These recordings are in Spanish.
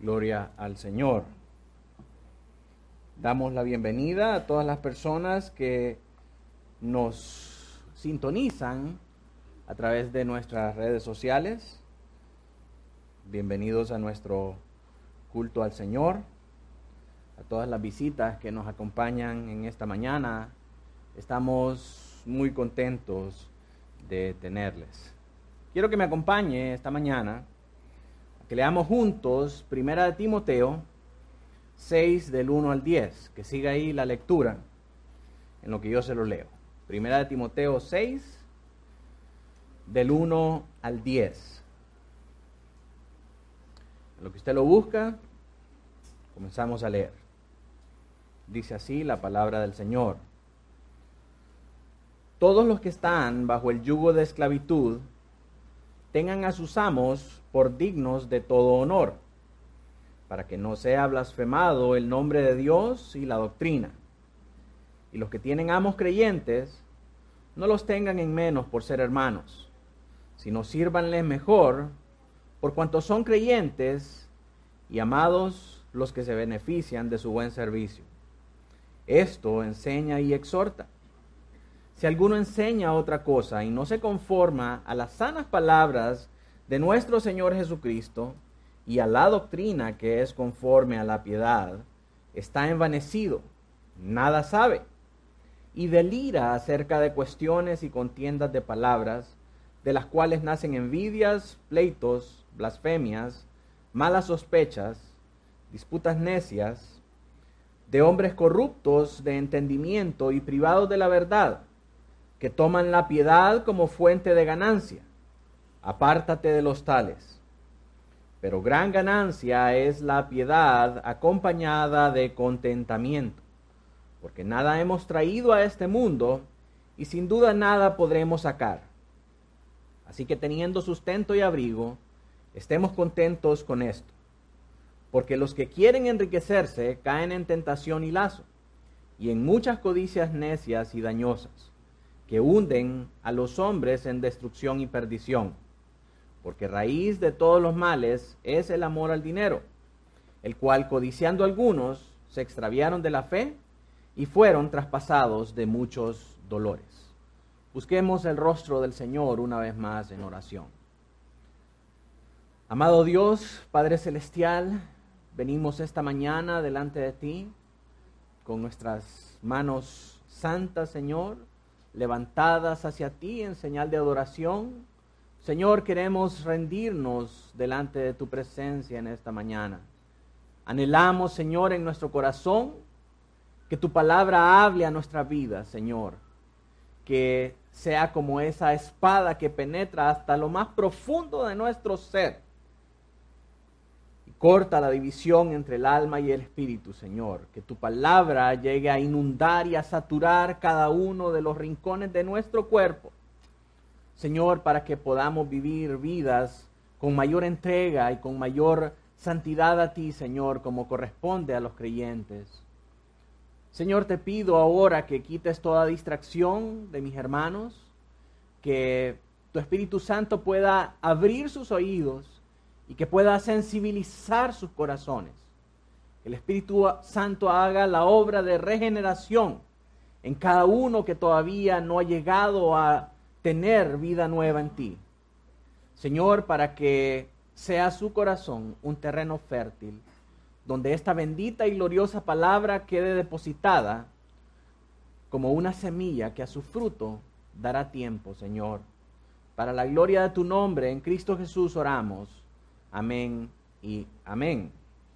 Gloria al Señor. Damos la bienvenida a todas las personas que nos sintonizan a través de nuestras redes sociales. Bienvenidos a nuestro culto al Señor. A todas las visitas que nos acompañan en esta mañana. Estamos muy contentos de tenerles. Quiero que me acompañe esta mañana a que leamos juntos 1 Timoteo 6 del 1 al 10, que siga ahí la lectura en lo que yo se lo leo. 1 Timoteo 6 del 1 al 10. En lo que usted lo busca, comenzamos a leer. Dice así la palabra del Señor. Todos los que están bajo el yugo de esclavitud tengan a sus amos por dignos de todo honor, para que no sea blasfemado el nombre de Dios y la doctrina. Y los que tienen amos creyentes, no los tengan en menos por ser hermanos, sino sírvanles mejor, por cuanto son creyentes y amados los que se benefician de su buen servicio. Esto enseña y exhorta. Si alguno enseña otra cosa y no se conforma a las sanas palabras de nuestro Señor Jesucristo y a la doctrina que es conforme a la piedad, está envanecido, nada sabe, y delira acerca de cuestiones y contiendas de palabras, de las cuales nacen envidias, pleitos, blasfemias, malas sospechas, disputas necias, de hombres corruptos de entendimiento y privados de la verdad, que toman la piedad como fuente de ganancia. Apártate de los tales. Pero gran ganancia es la piedad acompañada de contentamiento, porque nada hemos traído a este mundo y sin duda nada podremos sacar. Así que teniendo sustento y abrigo, estemos contentos con esto, porque los que quieren enriquecerse caen en tentación y lazo, y en muchas codicias necias y dañosas, que hunden a los hombres en destrucción y perdición. Porque raíz de todos los males es el amor al dinero, el cual codiciando algunos se extraviaron de la fe y fueron traspasados de muchos dolores. Busquemos el rostro del Señor una vez más en oración. Amado Dios, Padre Celestial, venimos esta mañana delante de ti con nuestras manos santas, Señor, levantadas hacia ti en señal de adoración. Señor, queremos rendirnos delante de tu presencia en esta mañana. Anhelamos, Señor, en nuestro corazón que tu palabra hable a nuestra vida, Señor. Que sea como esa espada que penetra hasta lo más profundo de nuestro ser y corta la división entre el alma y el espíritu, Señor. Que tu palabra llegue a inundar y a saturar cada uno de los rincones de nuestro cuerpo, Señor, para que podamos vivir vidas con mayor entrega y con mayor santidad a ti, Señor, como corresponde a los creyentes. Señor, te pido ahora que quites toda distracción de mis hermanos, que tu Espíritu Santo pueda abrir sus oídos y que pueda sensibilizar sus corazones. Que el Espíritu Santo haga la obra de regeneración en cada uno que todavía no ha llegado a tener vida nueva en ti. Señor, para que sea su corazón un terreno fértil, donde esta bendita y gloriosa palabra quede depositada como una semilla que a su fruto dará tiempo, Señor. Para la gloria de tu nombre, en Cristo Jesús oramos. Amén y amén.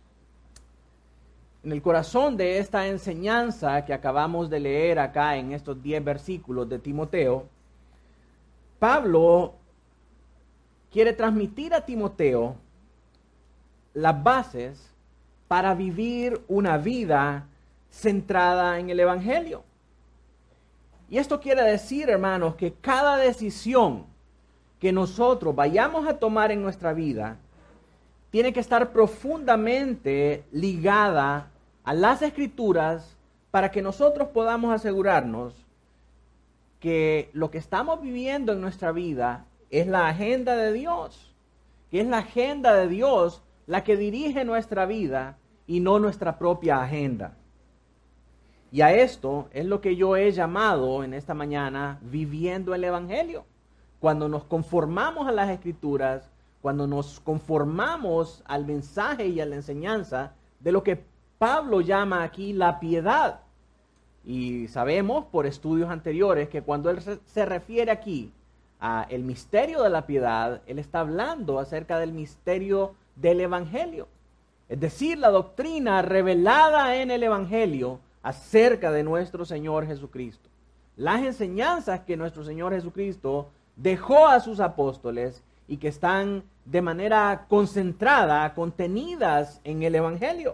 En el corazón de esta enseñanza que acabamos de leer acá en estos 10 versículos de Timoteo, Pablo quiere transmitir a Timoteo las bases para vivir una vida centrada en el Evangelio. Y esto quiere decir, hermanos, que cada decisión que nosotros vayamos a tomar en nuestra vida tiene que estar profundamente ligada a las Escrituras para que nosotros podamos asegurarnos que lo que estamos viviendo en nuestra vida es la agenda de Dios, que es la agenda de Dios la que dirige nuestra vida y no nuestra propia agenda. Y a esto es lo que yo he llamado en esta mañana viviendo el Evangelio. Cuando nos conformamos a las Escrituras, cuando nos conformamos al mensaje y a la enseñanza de lo que Pablo llama aquí la piedad. Y sabemos por estudios anteriores que cuando él se refiere aquí a el misterio de la piedad, él está hablando acerca del misterio del Evangelio. Es decir, la doctrina revelada en el Evangelio acerca de nuestro Señor Jesucristo. Las enseñanzas que nuestro Señor Jesucristo dejó a sus apóstoles y que están de manera concentrada, contenidas en el Evangelio.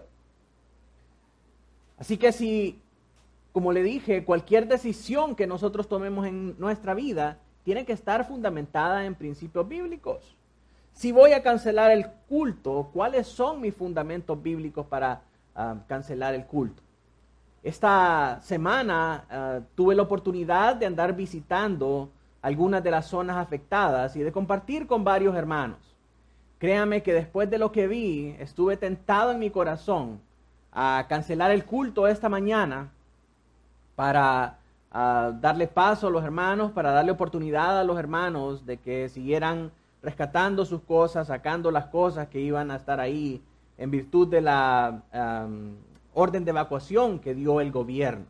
Así que si, como le dije, cualquier decisión que nosotros tomemos en nuestra vida tiene que estar fundamentada en principios bíblicos. Si voy a cancelar el culto, ¿cuáles son mis fundamentos bíblicos para cancelar el culto? Esta semana tuve la oportunidad de andar visitando algunas de las zonas afectadas y de compartir con varios hermanos. Créame que después de lo que vi, estuve tentado en mi corazón a cancelar el culto esta mañana para darle paso a los hermanos, para darle oportunidad a los hermanos de que siguieran rescatando sus cosas, sacando las cosas que iban a estar ahí en virtud de la orden de evacuación que dio el gobierno.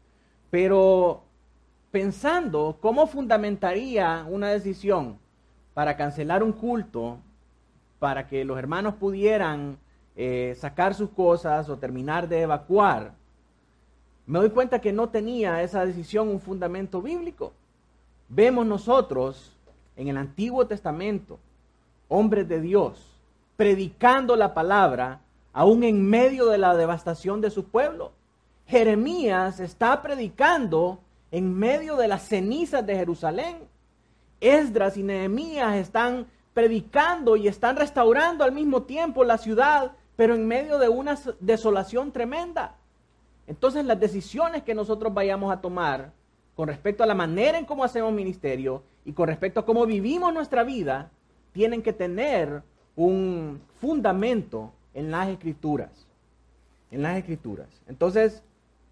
Pero pensando cómo fundamentaría una decisión para cancelar un culto, para que los hermanos pudieran sacar sus cosas o terminar de evacuar, me doy cuenta que no tenía esa decisión un fundamento bíblico. Vemos nosotros en el Antiguo Testamento hombres de Dios predicando la palabra aún en medio de la devastación de su pueblo. Jeremías está predicando en medio de las cenizas de Jerusalén. Esdras y Nehemías están predicando y están restaurando al mismo tiempo la ciudad, pero en medio de una desolación tremenda. Entonces las decisiones que nosotros vayamos a tomar con respecto a la manera en cómo hacemos ministerio y con respecto a cómo vivimos nuestra vida, tienen que tener un fundamento en las Escrituras. En las Escrituras. Entonces,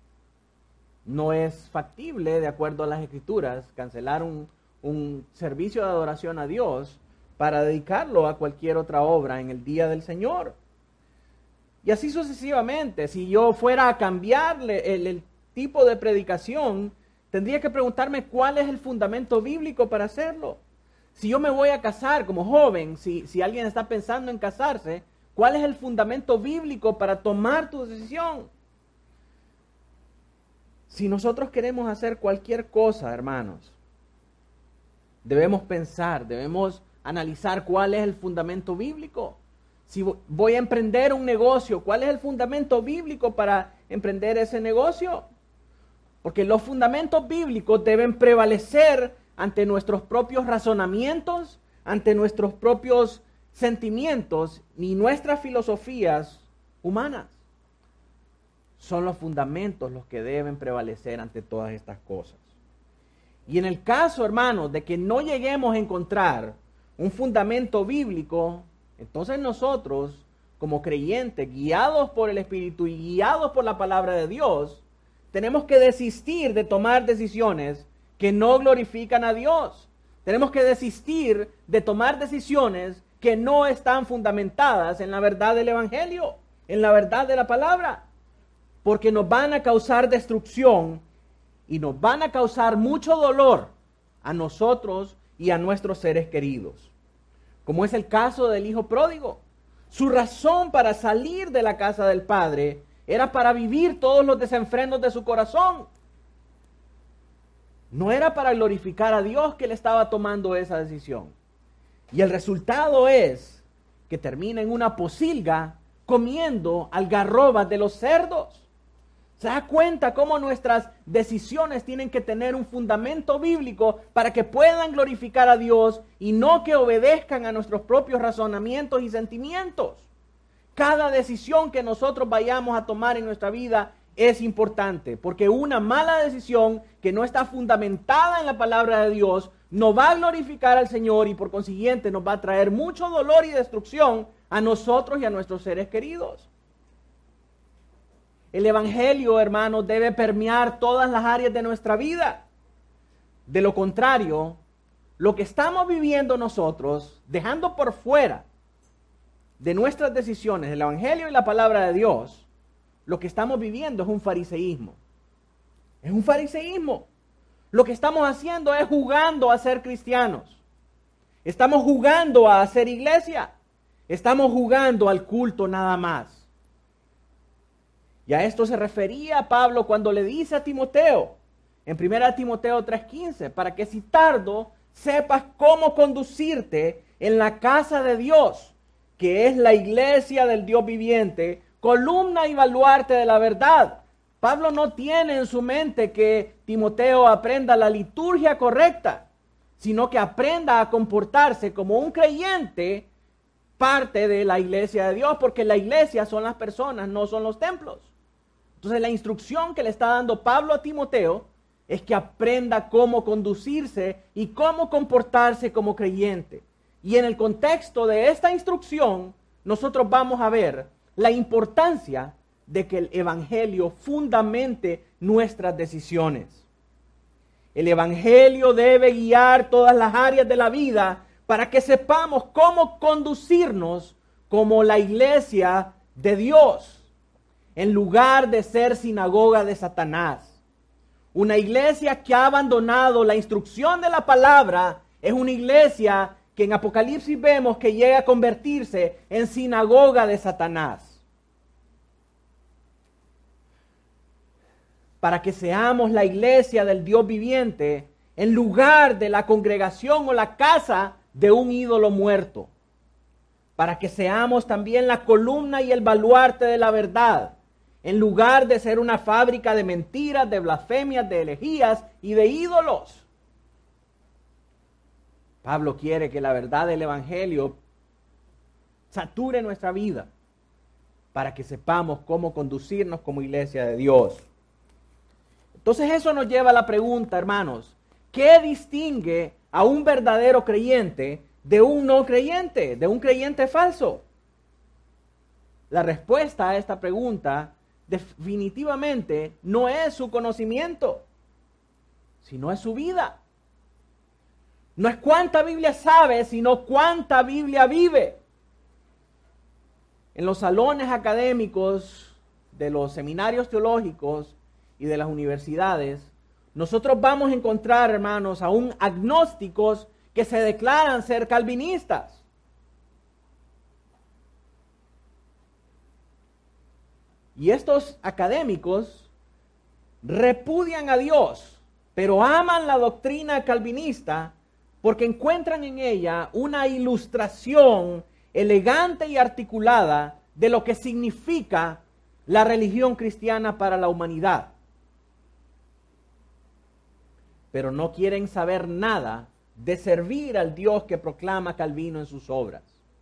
no es factible, de acuerdo a las Escrituras, cancelar un servicio de adoración a Dios para dedicarlo a cualquier otra obra en el día del Señor. Y así sucesivamente. Si yo fuera a cambiarle el tipo de predicación, tendría que preguntarme cuál es el fundamento bíblico para hacerlo. Si yo me voy a casar como joven, si alguien está pensando en casarse, ¿cuál es el fundamento bíblico para tomar tu decisión? Si nosotros queremos hacer cualquier cosa, hermanos, debemos pensar, debemos analizar cuál es el fundamento bíblico. Si voy a emprender un negocio, ¿cuál es el fundamento bíblico para emprender ese negocio? Porque los fundamentos bíblicos deben prevalecer ante nuestros propios razonamientos, ante nuestros propios sentimientos ni nuestras filosofías humanas. Son los fundamentos los que deben prevalecer ante todas estas cosas. Y en el caso, hermanos, de que no lleguemos a encontrar un fundamento bíblico, entonces nosotros, como creyentes, guiados por el Espíritu y guiados por la palabra de Dios, tenemos que desistir de tomar decisiones que no glorifican a Dios. Tenemos que desistir de tomar decisiones que no están fundamentadas en la verdad del Evangelio, en la verdad de la palabra, porque nos van a causar destrucción y nos van a causar mucho dolor a nosotros y a nuestros seres queridos. Como es el caso del hijo pródigo. Su razón para salir de la casa del padre era para vivir todos los desenfrenos de su corazón. No era para glorificar a Dios que él estaba tomando esa decisión. Y el resultado es que termina en una pocilga comiendo algarrobas de los cerdos. ¿Se da cuenta cómo nuestras decisiones tienen que tener un fundamento bíblico para que puedan glorificar a Dios y no que obedezcan a nuestros propios razonamientos y sentimientos? Cada decisión que nosotros vayamos a tomar en nuestra vida es importante, porque una mala decisión que no está fundamentada en la palabra de Dios no va a glorificar al Señor y por consiguiente nos va a traer mucho dolor y destrucción a nosotros y a nuestros seres queridos. El Evangelio, hermanos, debe permear todas las áreas de nuestra vida. De lo contrario, lo que estamos viviendo nosotros, dejando por fuera de nuestras decisiones el Evangelio y la palabra de Dios, lo que estamos viviendo es un fariseísmo. Es un fariseísmo. Lo que estamos haciendo es jugando a ser cristianos. Estamos jugando a hacer iglesia. Estamos jugando al culto nada más. Y a esto se refería Pablo cuando le dice a Timoteo, en 1 Timoteo 3:15, para que si tardo sepas cómo conducirte en la casa de Dios, que es la iglesia del Dios viviente, columna y baluarte de la verdad. Pablo no tiene en su mente que Timoteo aprenda la liturgia correcta, sino que aprenda a comportarse como un creyente, parte de la iglesia de Dios, porque la iglesia son las personas, no son los templos. Entonces la instrucción que le está dando Pablo a Timoteo es que aprenda cómo conducirse y cómo comportarse como creyente. Y en el contexto de esta instrucción, nosotros vamos a ver la importancia de que el Evangelio fundamente nuestras decisiones. El Evangelio debe guiar todas las áreas de la vida para que sepamos cómo conducirnos como la iglesia de Dios, en lugar de ser sinagoga de Satanás. Una iglesia que ha abandonado la instrucción de la palabra es una iglesia que en Apocalipsis vemos que llega a convertirse en sinagoga de Satanás. Para que seamos la iglesia del Dios viviente en lugar de la congregación o la casa de un ídolo muerto. Para que seamos también la columna y el baluarte de la verdad, en lugar de ser una fábrica de mentiras, de blasfemias, de herejías y de ídolos. Pablo quiere que la verdad del Evangelio sature nuestra vida para que sepamos cómo conducirnos como iglesia de Dios. Entonces eso nos lleva a la pregunta, hermanos, ¿qué distingue a un verdadero creyente de un no creyente, de un creyente falso? La respuesta a esta pregunta definitivamente no es su conocimiento, sino es su vida. No es cuánta Biblia sabe, sino cuánta Biblia vive. En los salones académicos de los seminarios teológicos y de las universidades, nosotros vamos a encontrar, hermanos, aún agnósticos que se declaran ser calvinistas. Y estos académicos repudian a Dios, pero aman la doctrina calvinista porque encuentran en ella una ilustración elegante y articulada de lo que significa la religión cristiana para la humanidad. Pero no quieren saber nada de servir al Dios que proclama Calvino en sus obras.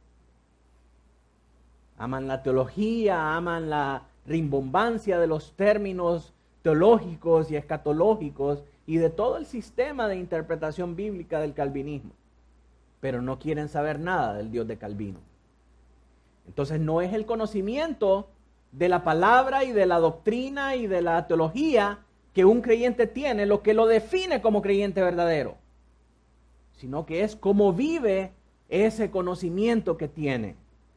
Aman la teología, aman la rimbombancia de los términos teológicos y escatológicos y de todo el sistema de interpretación bíblica del calvinismo, pero no quieren saber nada del Dios de Calvino. Entonces no es el conocimiento de la palabra y de la doctrina y de la teología que un creyente tiene lo que lo define como creyente verdadero, sino que es cómo vive ese conocimiento que tiene.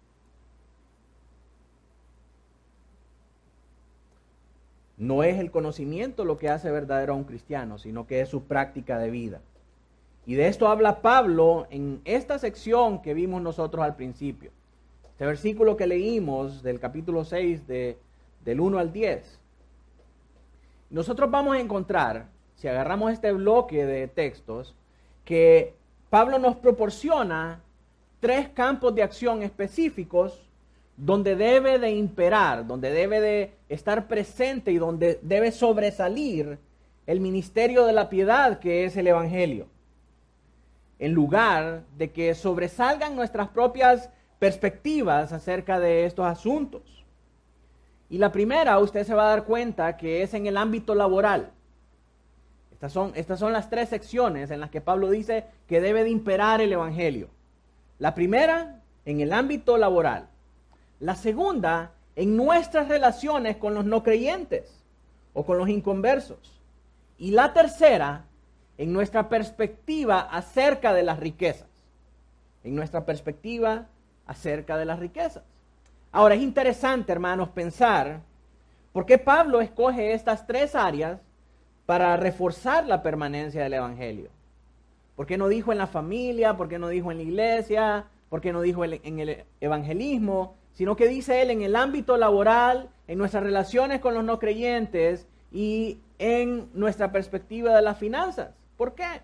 No es el conocimiento lo que hace verdadero a un cristiano, sino que es su práctica de vida. Y de esto habla Pablo en esta sección que vimos nosotros al principio. Este versículo que leímos del capítulo 6 del 1 al 10. Nosotros vamos a encontrar, si agarramos este bloque de textos, que Pablo nos proporciona 3 campos de acción específicos donde debe de imperar, donde debe de estar presente y donde debe sobresalir el ministerio de la piedad que es el Evangelio. En lugar de que sobresalgan nuestras propias perspectivas acerca de estos asuntos. Y la primera, usted se va a dar cuenta que es en el ámbito laboral. Estas son las tres secciones en las que Pablo dice que debe de imperar el evangelio. La primera, en el ámbito laboral. La segunda, en nuestras relaciones con los no creyentes o con los inconversos. Y la tercera, en nuestra perspectiva acerca de las riquezas. En nuestra perspectiva acerca de las riquezas. Ahora, es interesante, hermanos, pensar por qué Pablo escoge estas tres áreas para reforzar la permanencia del evangelio. ¿Por qué no dijo en la familia? ¿Por qué no dijo en la iglesia? ¿Por qué no dijo en el evangelismo? Sino que dice él en el ámbito laboral, en nuestras relaciones con los no creyentes y en nuestra perspectiva de las finanzas. ¿Por qué?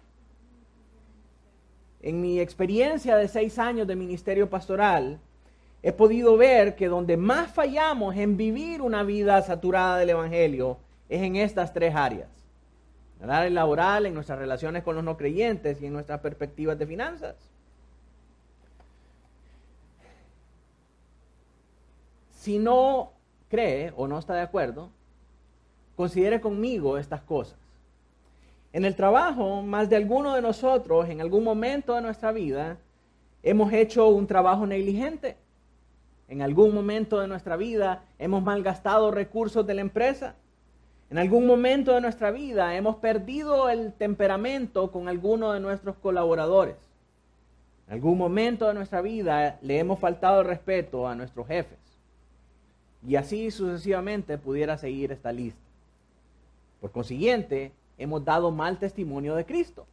En mi experiencia de 6 años de ministerio pastoral, he podido ver que donde más fallamos en vivir una vida saturada del evangelio es en estas tres áreas. En el área laboral, en nuestras relaciones con los no creyentes y en nuestras perspectivas de finanzas. Si no cree o no está de acuerdo, considere conmigo estas cosas. En el trabajo, más de alguno de nosotros, en algún momento de nuestra vida, hemos hecho un trabajo negligente. En algún momento de nuestra vida hemos malgastado recursos de la empresa. En algún momento de nuestra vida hemos perdido el temperamento con alguno de nuestros colaboradores. En algún momento de nuestra vida le hemos faltado el respeto a nuestros jefes. Y así sucesivamente pudiera seguir esta lista. Por consiguiente, hemos dado mal testimonio de Cristo.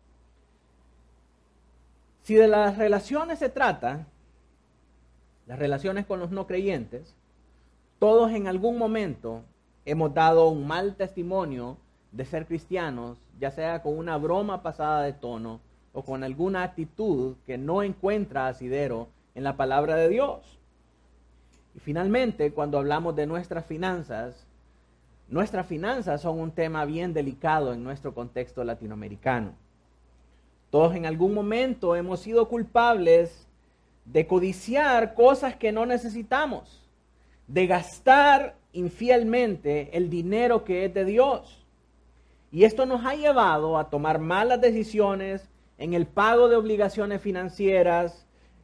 Si de las relaciones se trata, las relaciones con los no creyentes, todos en algún momento hemos dado un mal testimonio de ser cristianos, ya sea con una broma pasada de tono o con alguna actitud que no encuentra asidero en la palabra de Dios. Y finalmente, cuando hablamos de nuestras finanzas son un tema bien delicado en nuestro contexto latinoamericano. Todos en algún momento hemos sido culpables de codiciar cosas que no necesitamos, de gastar infielmente el dinero que es de Dios. Y esto nos ha llevado a tomar malas decisiones en el pago de obligaciones financieras,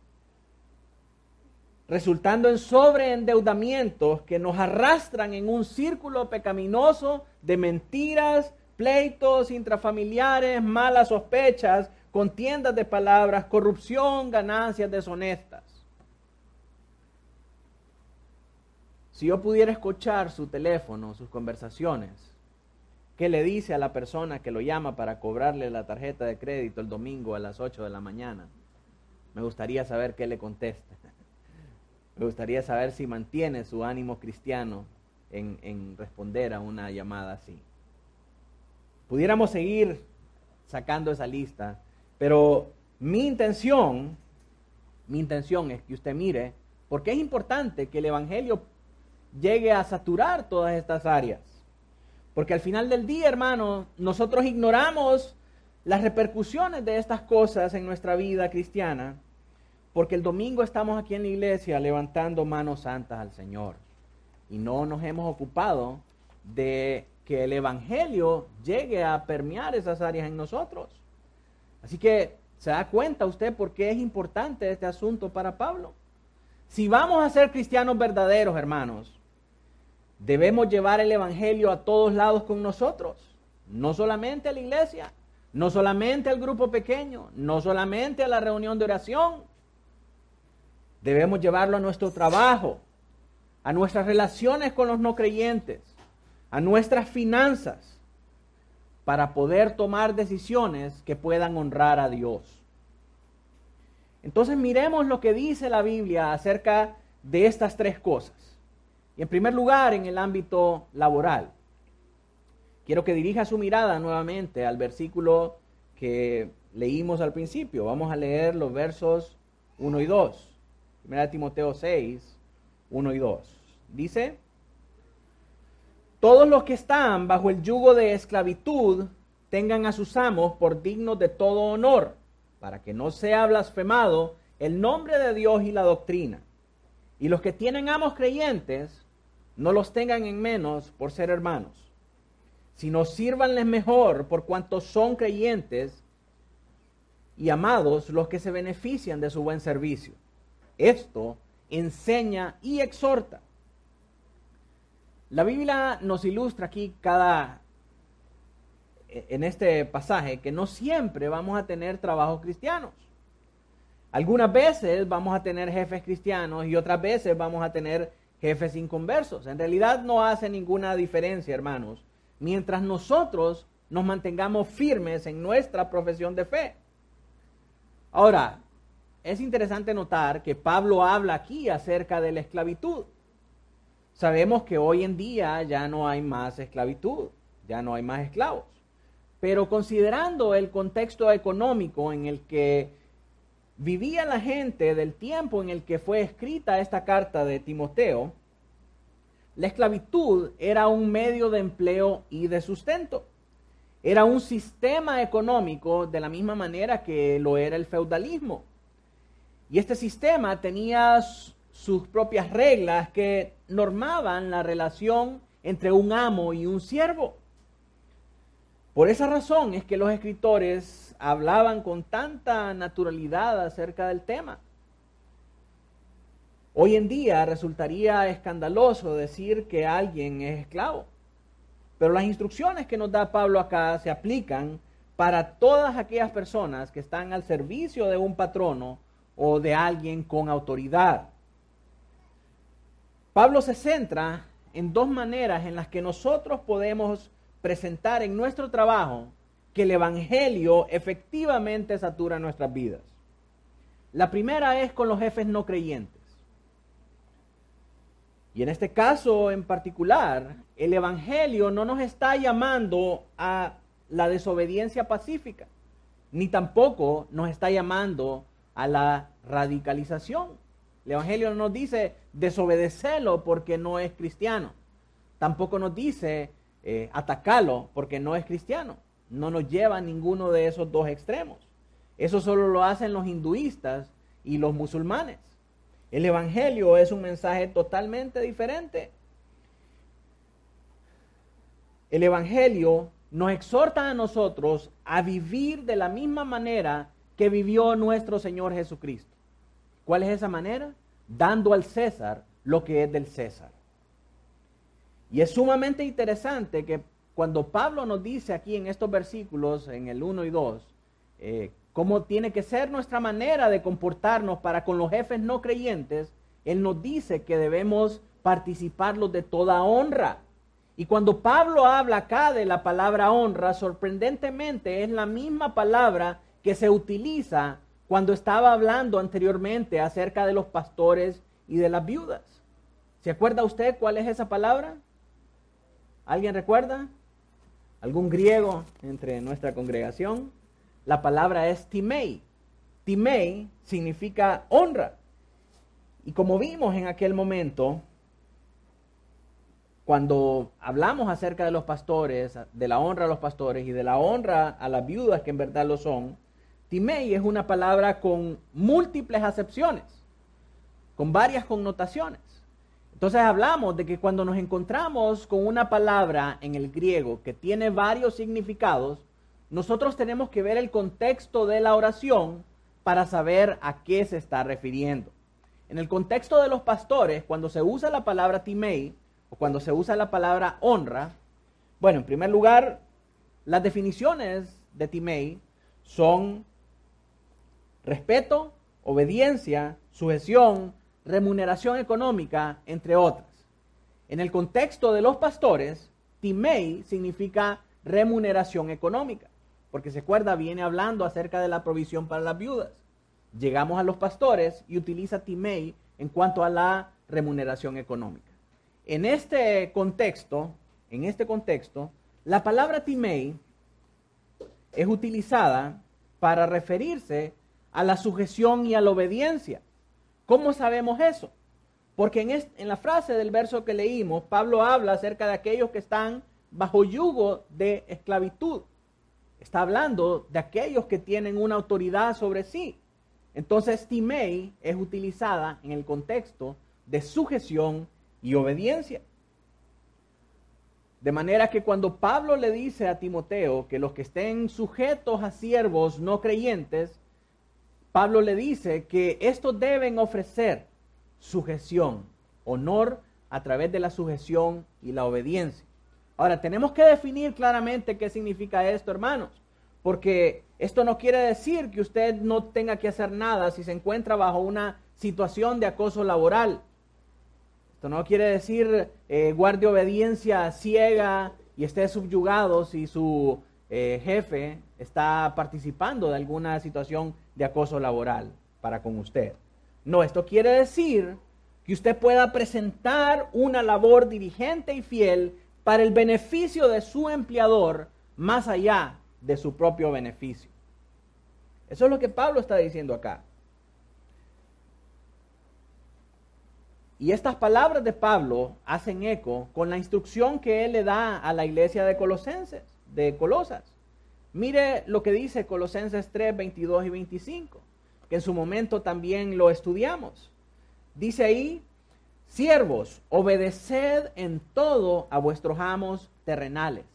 resultando en sobreendeudamientos que nos arrastran en un círculo pecaminoso de mentiras, pleitos intrafamiliares, malas sospechas, contiendas de palabras, corrupción, ganancias deshonestas. Si yo pudiera escuchar su teléfono, sus conversaciones, ¿qué le dice a la persona que lo llama para cobrarle la tarjeta de crédito el domingo a las 8 de la mañana? Me gustaría saber qué le contesta. Me gustaría saber si mantiene su ánimo cristiano en responder a una llamada así. Pudiéramos seguir sacando esa lista, pero mi intención es que usted mire por qué es importante que el evangelio llegue a saturar todas estas áreas. Porque al final del día, hermanos, nosotros ignoramos las repercusiones de estas cosas en nuestra vida cristiana, porque el domingo estamos aquí en la iglesia levantando manos santas al Señor. Y no nos hemos ocupado de que el evangelio llegue a permear esas áreas en nosotros. Así que, ¿se da cuenta usted por qué es importante este asunto para Pablo? Si vamos a ser cristianos verdaderos, hermanos, debemos llevar el evangelio a todos lados con nosotros. No solamente a la iglesia, no solamente al grupo pequeño, no solamente a la reunión de oración. Debemos llevarlo a nuestro trabajo, a nuestras relaciones con los no creyentes, a nuestras finanzas, para poder tomar decisiones que puedan honrar a Dios. Entonces miremos lo que dice la Biblia acerca de estas tres cosas. Y en primer lugar, en el ámbito laboral. Quiero que dirija su mirada nuevamente al versículo que leímos al principio. Vamos a leer los versos 1 y 2. 1 Timoteo 6, 1 y 2. Dice: todos los que están bajo el yugo de esclavitud tengan a sus amos por dignos de todo honor, para que no sea blasfemado el nombre de Dios y la doctrina. Y los que tienen amos creyentes, no los tengan en menos por ser hermanos, sino sírvanles mejor por cuanto son creyentes y amados los que se benefician de su buen servicio. Esto enseña y exhorta. La Biblia nos ilustra aquí en este pasaje que no siempre vamos a tener trabajos cristianos. Algunas veces vamos a tener jefes cristianos y otras veces vamos a tener jefes inconversos. En realidad no hace ninguna diferencia, hermanos, mientras nosotros nos mantengamos firmes en nuestra profesión de fe. Ahora, es interesante notar que Pablo habla aquí acerca de la esclavitud. Sabemos que hoy en día ya no hay más esclavitud, ya no hay más esclavos. Pero considerando el contexto económico en el que vivía la gente del tiempo en el que fue escrita esta carta de Timoteo, la esclavitud era un medio de empleo y de sustento. Era un sistema económico de la misma manera que lo era el feudalismo. Y este sistema tenía sus propias reglas que normaban la relación entre un amo y un siervo. Por esa razón es que los escritores hablaban con tanta naturalidad acerca del tema. Hoy en día resultaría escandaloso decir que alguien es esclavo, pero las instrucciones que nos da Pablo acá se aplican para todas aquellas personas que están al servicio de un patrono o de alguien con autoridad. Pablo se centra en dos maneras en las que nosotros podemos presentar en nuestro trabajo que el evangelio efectivamente satura nuestras vidas. La primera es con los jefes no creyentes. Y en este caso en particular, el evangelio no nos está llamando a la desobediencia pacífica, ni tampoco nos está llamando a la radicalización. El evangelio no nos dice desobedecerlo porque no es cristiano. Tampoco nos dice atacarlo porque no es cristiano. No nos lleva a ninguno de esos dos extremos. Eso solo lo hacen los hinduistas y los musulmanes. El evangelio es un mensaje totalmente diferente. El evangelio nos exhorta a nosotros a vivir de la misma manera que vivió nuestro Señor Jesucristo. ¿Cuál es esa manera? Dando al César lo que es del César. Y es sumamente interesante que cuando Pablo nos dice aquí en estos versículos, en el 1 y 2, cómo tiene que ser nuestra manera de comportarnos para con los jefes no creyentes, él nos dice que debemos participarlos de toda honra. Y cuando Pablo habla acá de la palabra honra, sorprendentemente es la misma palabra que se utiliza cuando estaba hablando anteriormente acerca de los pastores y de las viudas. ¿Se acuerda usted cuál es esa palabra? ¿Alguien recuerda? ¿Algún griego entre nuestra congregación? La palabra es timei. Timei significa honra. Y como vimos en aquel momento, cuando hablamos acerca de los pastores, de la honra a los pastores y de la honra a las viudas que en verdad lo son, timei es una palabra con múltiples acepciones, con varias connotaciones. Entonces hablamos de que cuando nos encontramos con una palabra en el griego que tiene varios significados, nosotros tenemos que ver el contexto de la oración para saber a qué se está refiriendo. En el contexto de los pastores, cuando se usa la palabra timei, o cuando se usa la palabra honra, bueno, en primer lugar, las definiciones de timei son respeto, obediencia, sujeción, remuneración económica, entre otras. En el contexto de los pastores, timei significa remuneración económica, porque se acuerda, viene hablando acerca de la provisión para las viudas. Llegamos a los pastores y utiliza timei en cuanto a la remuneración económica. En este contexto, la palabra timei es utilizada para referirse a la sujeción y a la obediencia. ¿Cómo sabemos eso? Porque en la frase del verso que leímos, Pablo habla acerca de aquellos que están bajo yugo de esclavitud. Está hablando de aquellos que tienen una autoridad sobre sí. Entonces, timei es utilizada en el contexto de sujeción y obediencia. De manera que cuando Pablo le dice a Timoteo que los que estén sujetos a siervos no creyentes, Pablo le dice que estos deben ofrecer sujeción, honor a través de la sujeción y la obediencia. Ahora, tenemos que definir claramente qué significa esto, hermanos, porque esto no quiere decir que usted no tenga que hacer nada si se encuentra bajo una situación de acoso laboral. Esto no quiere decir guarde obediencia ciega y esté subyugado si su jefe está participando de alguna situación de acoso laboral para con usted. No, esto quiere decir que usted pueda presentar una labor diligente y fiel para el beneficio de su empleador más allá de su propio beneficio. Eso es lo que Pablo está diciendo acá. Y estas palabras de Pablo hacen eco con la instrucción que él le da a la iglesia de Colosas. Mire lo que dice Colosenses 3, 22 y 25, que en su momento también lo estudiamos. Dice ahí: siervos, obedeced en todo a vuestros amos terrenales,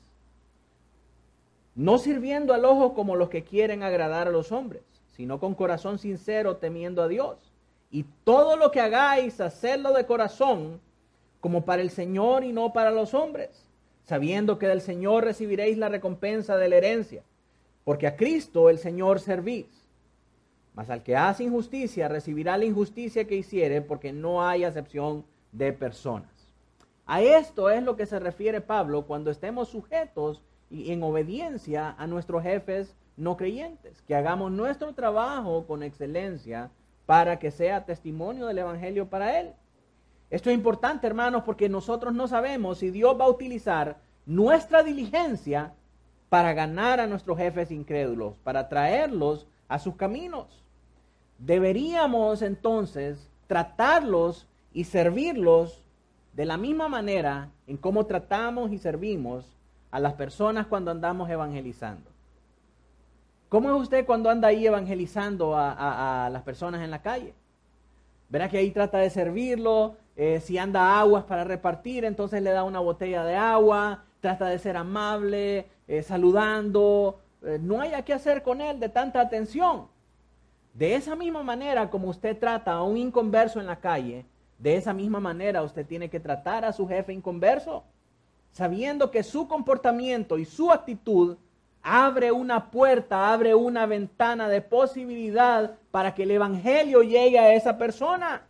no sirviendo al ojo como los que quieren agradar a los hombres, sino con corazón sincero, temiendo a Dios. Y todo lo que hagáis, hacedlo de corazón, como para el Señor y no para los hombres, sabiendo que del Señor recibiréis la recompensa de la herencia, porque a Cristo el Señor servís. Mas al que hace injusticia recibirá la injusticia que hiciere, porque no hay acepción de personas. A esto es lo que se refiere Pablo cuando estemos sujetos y en obediencia a nuestros jefes no creyentes, que hagamos nuestro trabajo con excelencia para que sea testimonio del evangelio para él. Esto es importante, hermanos, porque nosotros no sabemos si Dios va a utilizar nuestra diligencia para ganar a nuestros jefes incrédulos, para traerlos a sus caminos. Deberíamos entonces tratarlos y servirlos de la misma manera en cómo tratamos y servimos a las personas cuando andamos evangelizando. ¿Cómo es usted cuando anda ahí evangelizando a las personas en la calle? Verá que ahí trata de servirlo, si anda aguas para repartir, entonces le da una botella de agua, trata de ser amable, saludando, no haya qué hacer con él de tanta atención. De esa misma manera como usted trata a un inconverso en la calle, de esa misma manera usted tiene que tratar a su jefe inconverso, sabiendo que su comportamiento y su actitud abre una puerta, abre una ventana de posibilidad para que el evangelio llegue a esa persona.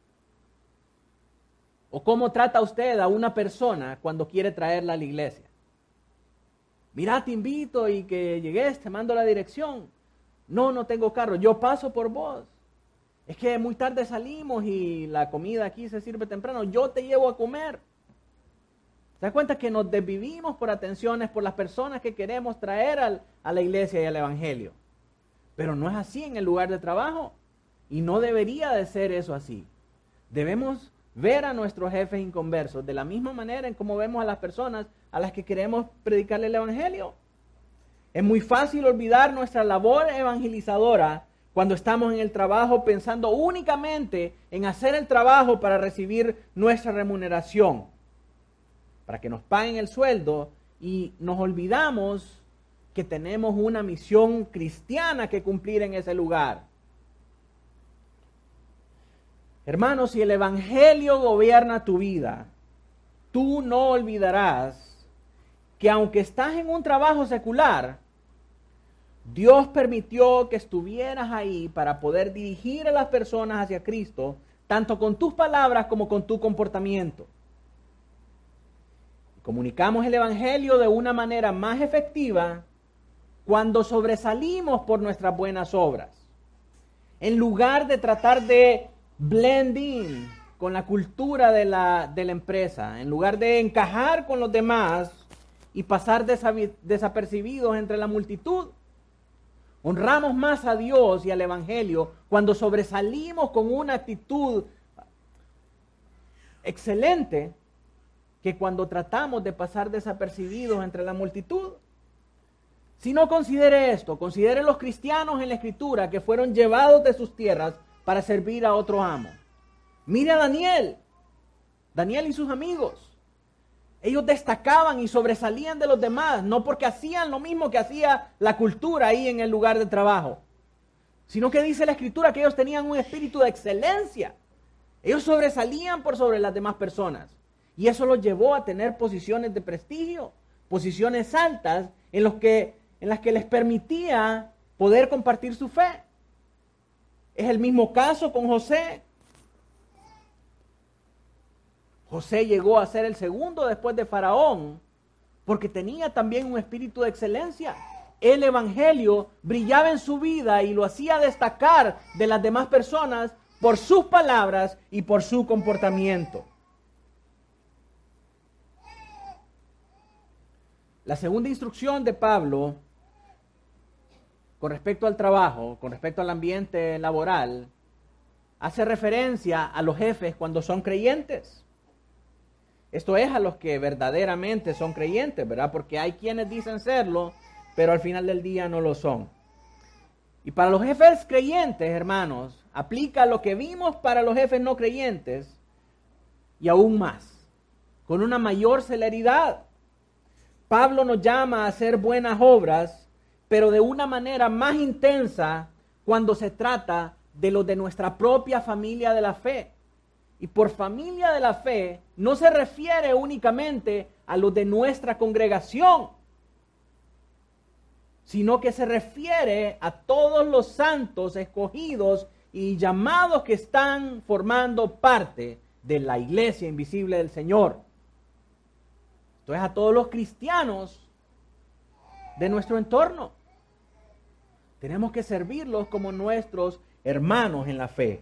¿O cómo trata usted a una persona cuando quiere traerla a la iglesia? Mira, te invito y que llegues, te mando la dirección. No tengo carro, yo paso por vos. Es que muy tarde salimos y la comida aquí se sirve temprano, yo te llevo a comer. ¿Se da cuenta que nos desvivimos por atenciones por las personas que queremos traer a la iglesia y al evangelio? Pero no es así en el lugar de trabajo y no debería de ser eso así. Debemos ver a nuestros jefes inconversos de la misma manera en cómo vemos a las personas a las que queremos predicarle el evangelio. Es muy fácil olvidar nuestra labor evangelizadora cuando estamos en el trabajo pensando únicamente en hacer el trabajo para recibir nuestra remuneración, para que nos paguen el sueldo, y nos olvidamos que tenemos una misión cristiana que cumplir en ese lugar. Hermanos, si el evangelio gobierna tu vida, tú no olvidarás que aunque estás en un trabajo secular, Dios permitió que estuvieras ahí para poder dirigir a las personas hacia Cristo, tanto con tus palabras como con tu comportamiento. Comunicamos el evangelio de una manera más efectiva cuando sobresalimos por nuestras buenas obras. En lugar de tratar de blend in con la cultura de la empresa, en lugar de encajar con los demás y pasar desapercibidos entre la multitud, honramos más a Dios y al evangelio cuando sobresalimos con una actitud excelente que cuando tratamos de pasar desapercibidos entre la multitud. Si no, considere esto, considere los cristianos en la Escritura que fueron llevados de sus tierras para servir a otro amo. Mire a Daniel y sus amigos. Ellos destacaban y sobresalían de los demás, no porque hacían lo mismo que hacía la cultura ahí en el lugar de trabajo, sino que dice la Escritura que ellos tenían un espíritu de excelencia. Ellos sobresalían por sobre las demás personas. Y eso los llevó a tener posiciones de prestigio, posiciones altas en las que les permitía poder compartir su fe. Es el mismo caso con José. José llegó a ser el segundo después de Faraón, porque tenía también un espíritu de excelencia. El evangelio brillaba en su vida y lo hacía destacar de las demás personas por sus palabras y por su comportamiento. La segunda instrucción de Pablo con respecto al trabajo, con respecto al ambiente laboral, hace referencia a los jefes cuando son creyentes. Esto es a los que verdaderamente son creyentes, ¿verdad? Porque hay quienes dicen serlo, pero al final del día no lo son. Y para los jefes creyentes, hermanos, aplica lo que vimos para los jefes no creyentes y aún más, con una mayor celeridad. Pablo nos llama a hacer buenas obras, pero de una manera más intensa cuando se trata de los de nuestra propia familia de la fe. Y por familia de la fe no se refiere únicamente a los de nuestra congregación, sino que se refiere a todos los santos escogidos y llamados que están formando parte de la iglesia invisible del Señor. Esto es a todos los cristianos de nuestro entorno. Tenemos que servirlos como nuestros hermanos en la fe.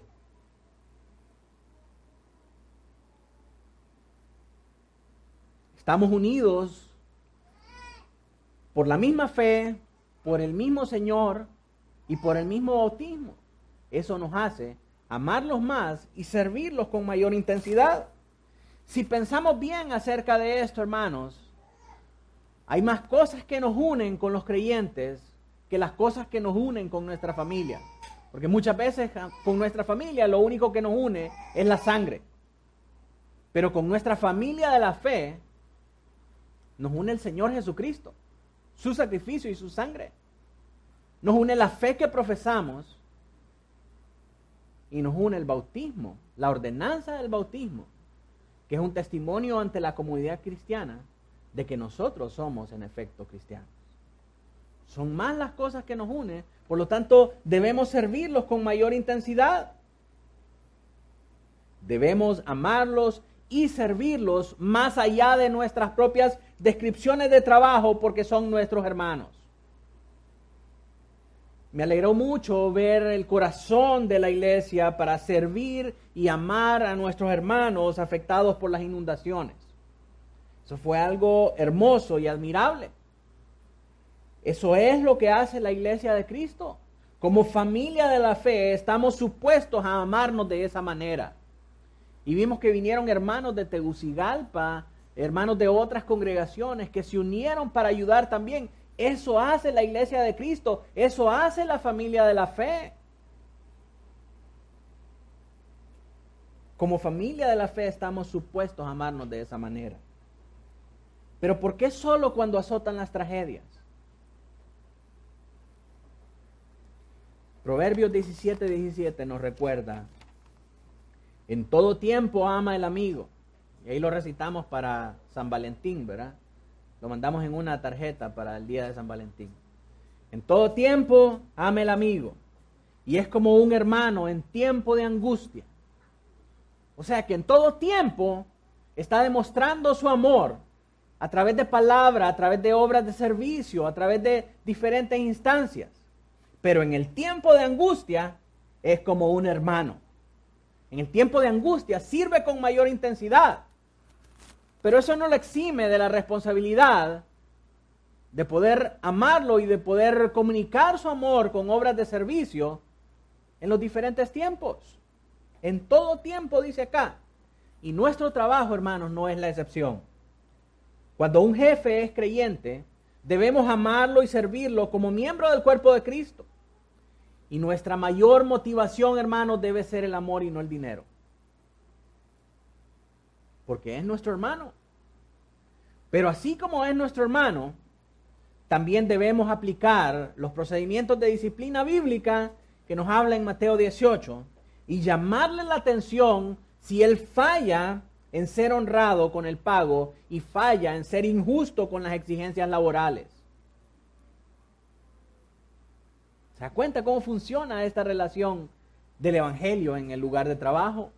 Estamos unidos por la misma fe, por el mismo Señor y por el mismo bautismo. Eso nos hace amarlos más y servirlos con mayor intensidad. Si pensamos bien acerca de esto, hermanos, hay más cosas que nos unen con los creyentes que las cosas que nos unen con nuestra familia. Porque muchas veces con nuestra familia lo único que nos une es la sangre. Pero con nuestra familia de la fe nos une el Señor Jesucristo, su sacrificio y su sangre. Nos une la fe que profesamos y nos une el bautismo, la ordenanza del bautismo, que es un testimonio ante la comunidad cristiana de que nosotros somos en efecto cristianos. Son más las cosas que nos unen, por lo tanto debemos servirlos con mayor intensidad. Debemos amarlos y servirlos más allá de nuestras propias descripciones de trabajo porque son nuestros hermanos. Me alegró mucho ver el corazón de la iglesia para servir y amar a nuestros hermanos afectados por las inundaciones. Eso fue algo hermoso y admirable. Eso es lo que hace la iglesia de Cristo. Como familia de la fe estamos supuestos a amarnos de esa manera. Y vimos que vinieron hermanos de Tegucigalpa, hermanos de otras congregaciones que se unieron para ayudar también. Eso hace la iglesia de Cristo, eso hace la familia de la fe. Como familia de la fe estamos supuestos a amarnos de esa manera. Pero ¿por qué solo cuando azotan las tragedias? Proverbios 17:17 nos recuerda: en todo tiempo ama el amigo. Y ahí lo recitamos para San Valentín, ¿verdad? Lo mandamos en una tarjeta para el día de San Valentín. En todo tiempo ama el amigo. Y es como un hermano en tiempo de angustia. O sea que en todo tiempo está demostrando su amor a través de palabras, a través de obras de servicio, a través de diferentes instancias. Pero en el tiempo de angustia es como un hermano. En el tiempo de angustia sirve con mayor intensidad. Pero eso no lo exime de la responsabilidad de poder amarlo y de poder comunicar su amor con obras de servicio en los diferentes tiempos. En todo tiempo, dice acá. Y nuestro trabajo, hermanos, no es la excepción. Cuando un jefe es creyente, debemos amarlo y servirlo como miembro del cuerpo de Cristo. Y nuestra mayor motivación, hermanos, debe ser el amor y no el dinero. Porque es nuestro hermano. Pero así como es nuestro hermano, también debemos aplicar los procedimientos de disciplina bíblica que nos habla en Mateo 18 y llamarle la atención si él falla en ser honrado con el pago y falla en ser injusto con las exigencias laborales. ¿Se da cuenta cómo funciona esta relación del evangelio en el lugar de trabajo?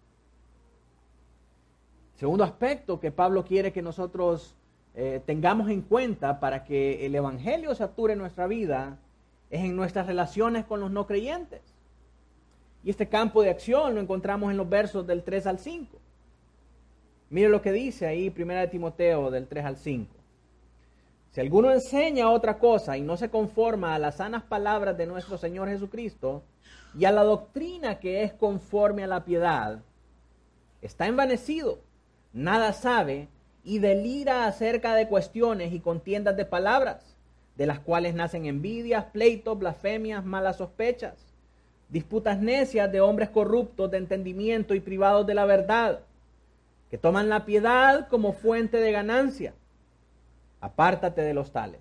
Segundo aspecto que Pablo quiere que nosotros tengamos en cuenta para que el evangelio se actúe en nuestra vida es en nuestras relaciones con los no creyentes. Y este campo de acción lo encontramos en los versos del 3 al 5. Mire lo que dice ahí 1 Timoteo del 3 al 5. Si alguno enseña otra cosa y no se conforma a las sanas palabras de nuestro Señor Jesucristo y a la doctrina que es conforme a la piedad, está envanecido, nada sabe y delira acerca de cuestiones y contiendas de palabras, de las cuales nacen envidias, pleitos, blasfemias, malas sospechas, disputas necias de hombres corruptos de entendimiento y privados de la verdad, que toman la piedad como fuente de ganancia. Apártate de los tales.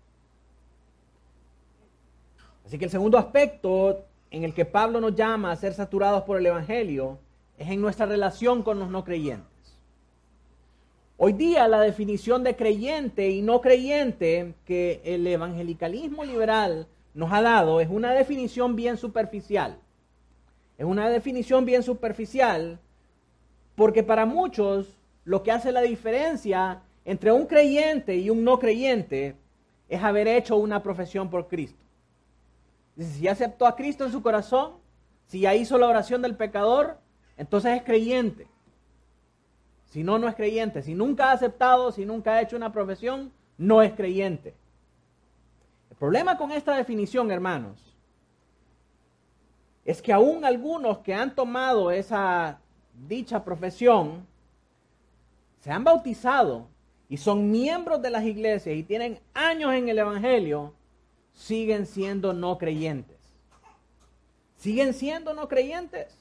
Así que el segundo aspecto en el que Pablo nos llama a ser saturados por el evangelio es en nuestra relación con los no creyentes. Hoy día la definición de creyente y no creyente que el evangelicalismo liberal nos ha dado es una definición bien superficial. Es una definición bien superficial porque para muchos lo que hace la diferencia entre un creyente y un no creyente es haber hecho una profesión por Cristo. Dice, si aceptó a Cristo en su corazón, si ya hizo la oración del pecador, entonces es creyente. Si no, no es creyente. Si nunca ha aceptado, si nunca ha hecho una profesión, no es creyente. El problema con esta definición, hermanos, es que aún algunos que han tomado esa dicha profesión, se han bautizado y son miembros de las iglesias y tienen años en el evangelio, siguen siendo no creyentes. Siguen siendo no creyentes.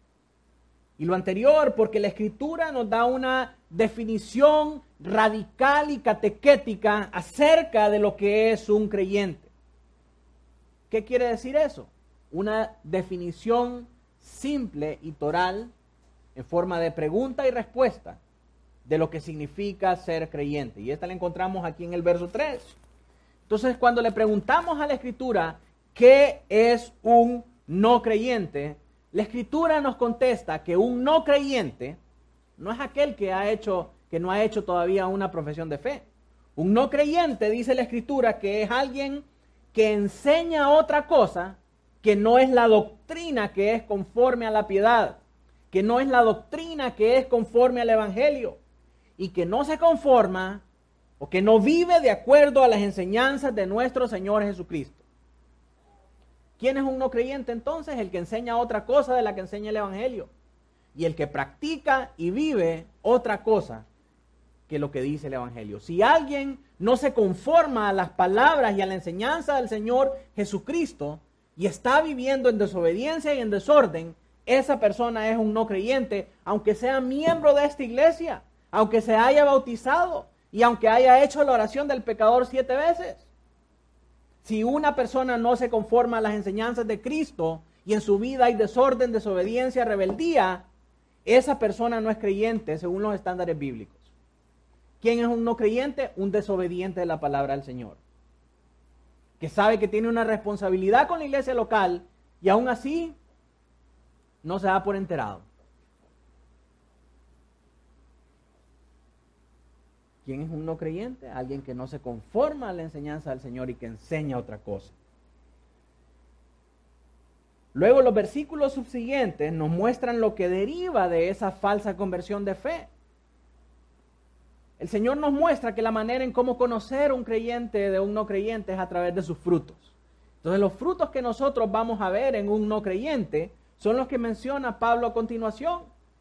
Y lo anterior, porque la Escritura nos da una definición radical y catequética acerca de lo que es un creyente. ¿Qué quiere decir eso? Una definición simple y toral, en forma de pregunta y respuesta, de lo que significa ser creyente. Y esta la encontramos aquí en el verso 3. Entonces, cuando le preguntamos a la Escritura qué es un no creyente, la Escritura nos contesta que un no creyente no es aquel que no ha hecho todavía una profesión de fe. Un no creyente, dice la Escritura, que es alguien que enseña otra cosa que no es la doctrina que es conforme a la piedad, que no es la doctrina que es conforme al evangelio, y que no se conforma o que no vive de acuerdo a las enseñanzas de nuestro Señor Jesucristo. ¿Quién es un no creyente entonces? El que enseña otra cosa de la que enseña el evangelio, y el que practica y vive otra cosa que lo que dice el evangelio. Si alguien no se conforma a las palabras y a la enseñanza del Señor Jesucristo y está viviendo en desobediencia y en desorden, esa persona es un no creyente, aunque sea miembro de esta iglesia, aunque se haya bautizado y aunque haya hecho la oración del pecador 7 veces. Si una persona no se conforma a las enseñanzas de Cristo y en su vida hay desorden, desobediencia, rebeldía, esa persona no es creyente según los estándares bíblicos. ¿Quién es un no creyente? Un desobediente de la palabra del Señor, que sabe que tiene una responsabilidad con la iglesia local y aún así no se da por enterado. ¿Quién es un no creyente? Alguien que no se conforma a la enseñanza del Señor y que enseña otra cosa. Luego los versículos subsiguientes nos muestran lo que deriva de esa falsa conversión de fe. El Señor nos muestra que la manera en cómo conocer un creyente de un no creyente es a través de sus frutos. Entonces los frutos que nosotros vamos a ver en un no creyente son los que menciona Pablo a continuación.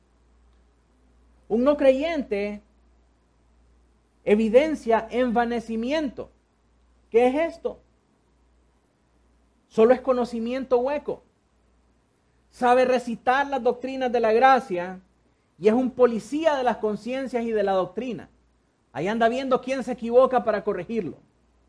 Un no creyente evidencia envanecimiento. ¿Qué es esto? Solo es conocimiento hueco. Sabe recitar las doctrinas de la gracia y es un policía de las conciencias y de la doctrina. Ahí anda viendo quién se equivoca para corregirlo.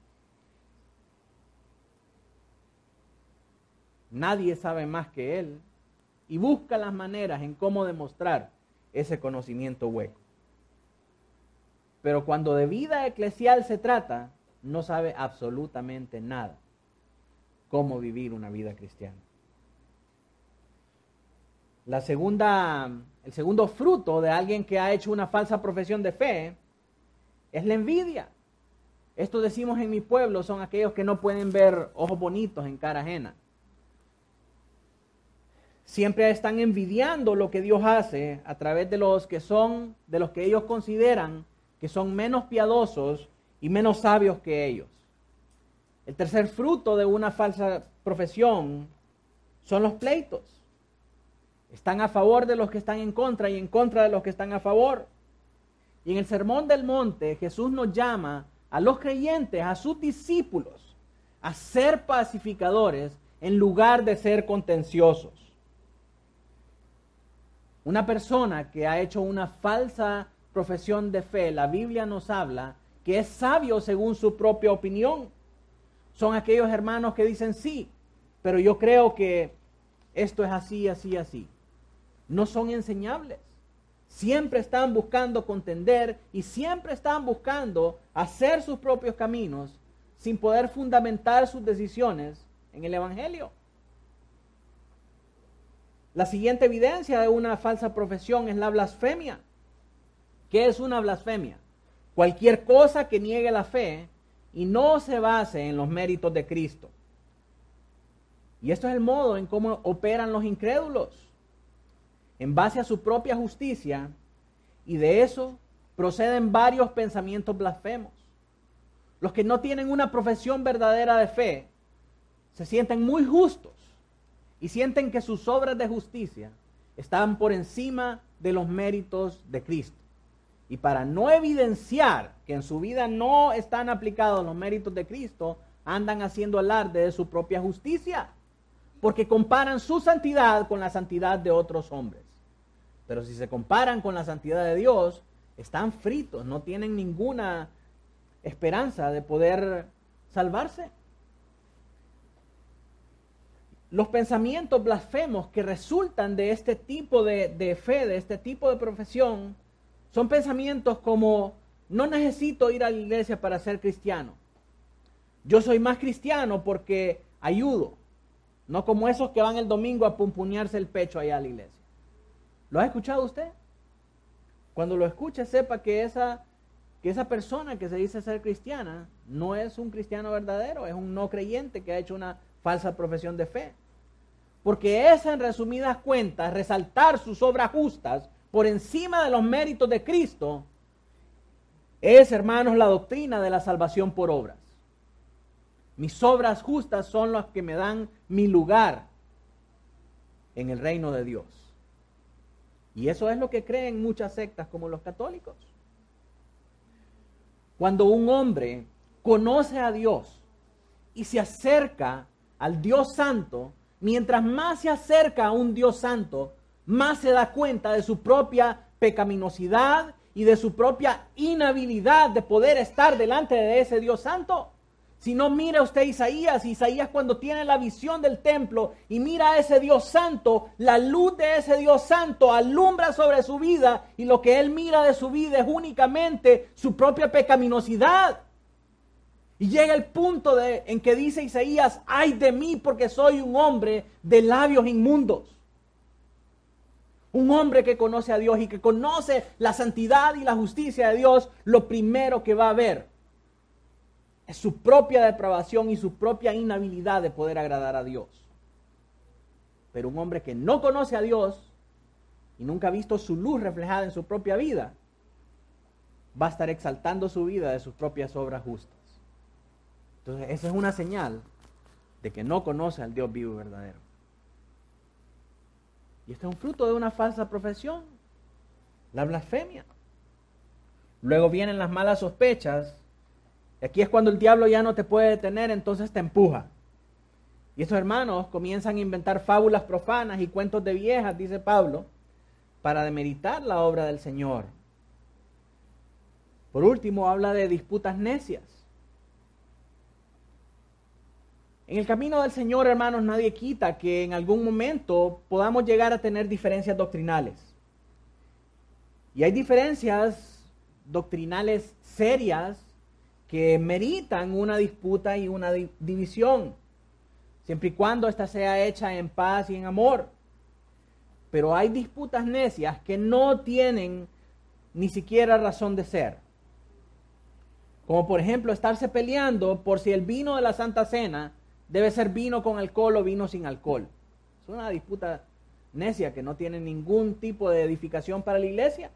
Nadie sabe más que él y busca las maneras en cómo demostrar ese conocimiento hueco. Pero cuando de vida eclesial se trata, no sabe absolutamente nada cómo vivir una vida cristiana. El segundo fruto de alguien que ha hecho una falsa profesión de fe es la envidia. Esto decimos en mi pueblo, son aquellos que no pueden ver ojos bonitos en cara ajena. Siempre están envidiando lo que Dios hace a través de los que ellos consideran que son menos piadosos y menos sabios que ellos. El tercer fruto de una falsa profesión son los pleitos. Están a favor de los que están en contra y en contra de los que están a favor. Y en el Sermón del Monte, Jesús nos llama a los creyentes, a sus discípulos, a ser pacificadores en lugar de ser contenciosos. Una persona que ha hecho una falsa profesión de fe, la Biblia nos habla que es sabio según su propia opinión. Son aquellos hermanos que dicen sí, pero yo creo que esto es así, así, así. No son enseñables. Siempre están buscando contender y siempre están buscando hacer sus propios caminos sin poder fundamentar sus decisiones en el Evangelio. La siguiente evidencia de una falsa profesión es la blasfemia. ¿Qué es una blasfemia? Cualquier cosa que niegue la fe y no se base en los méritos de Cristo. Y esto es el modo en cómo operan los incrédulos, en base a su propia justicia, y de eso proceden varios pensamientos blasfemos. Los que no tienen una profesión verdadera de fe se sienten muy justos y sienten que sus obras de justicia están por encima de los méritos de Cristo. Y para no evidenciar que en su vida no están aplicados los méritos de Cristo, andan haciendo alarde de su propia justicia, porque comparan su santidad con la santidad de otros hombres. Pero si se comparan con la santidad de Dios, están fritos, no tienen ninguna esperanza de poder salvarse. Los pensamientos blasfemos que resultan de este tipo de fe, de este tipo de profesión, son pensamientos como: no necesito ir a la iglesia para ser cristiano. Yo soy más cristiano porque ayudo. No como esos que van el domingo a pumpunearse el pecho allá a la iglesia. ¿Lo ha escuchado usted? Cuando lo escuche, sepa que esa persona que se dice ser cristiana no es un cristiano verdadero, es un no creyente que ha hecho una falsa profesión de fe. Porque esa, en resumidas cuentas, resaltar sus obras justas por encima de los méritos de Cristo, es, hermanos, la doctrina de la salvación por obras. Mis obras justas son las que me dan mi lugar en el reino de Dios. Y eso es lo que creen muchas sectas como los católicos. Cuando un hombre conoce a Dios y se acerca al Dios Santo, mientras más se acerca a un Dios Santo, más se da cuenta de su propia pecaminosidad y de su propia inhabilidad de poder estar delante de ese Dios Santo. Si no, mire usted Isaías cuando tiene la visión del templo y mira a ese Dios Santo, la luz de ese Dios Santo alumbra sobre su vida y lo que él mira de su vida es únicamente su propia pecaminosidad. Y llega el punto en que dice Isaías: ay de mí, porque soy un hombre de labios inmundos. Un hombre que conoce a Dios y que conoce la santidad y la justicia de Dios, lo primero que va a ver es su propia depravación y su propia inhabilidad de poder agradar a Dios. Pero un hombre que no conoce a Dios y nunca ha visto su luz reflejada en su propia vida, va a estar exaltando su vida de sus propias obras justas. Entonces, esa es una señal de que no conoce al Dios vivo y verdadero. Y este es un fruto de una falsa profesión, la blasfemia. Luego vienen las malas sospechas. Aquí es cuando el diablo ya no te puede detener, entonces te empuja. Y estos hermanos comienzan a inventar fábulas profanas y cuentos de viejas, dice Pablo, para demeritar la obra del Señor. Por último, habla de disputas necias. En el camino del Señor, hermanos, nadie quita que en algún momento podamos llegar a tener diferencias doctrinales. Y hay diferencias doctrinales serias que meritan una disputa y una división, siempre y cuando ésta sea hecha en paz y en amor. Pero hay disputas necias que no tienen ni siquiera razón de ser. Como por ejemplo estarse peleando por si el vino de la Santa Cena debe ser vino con alcohol o vino sin alcohol. Es una disputa necia que no tiene ningún tipo de edificación para la iglesia.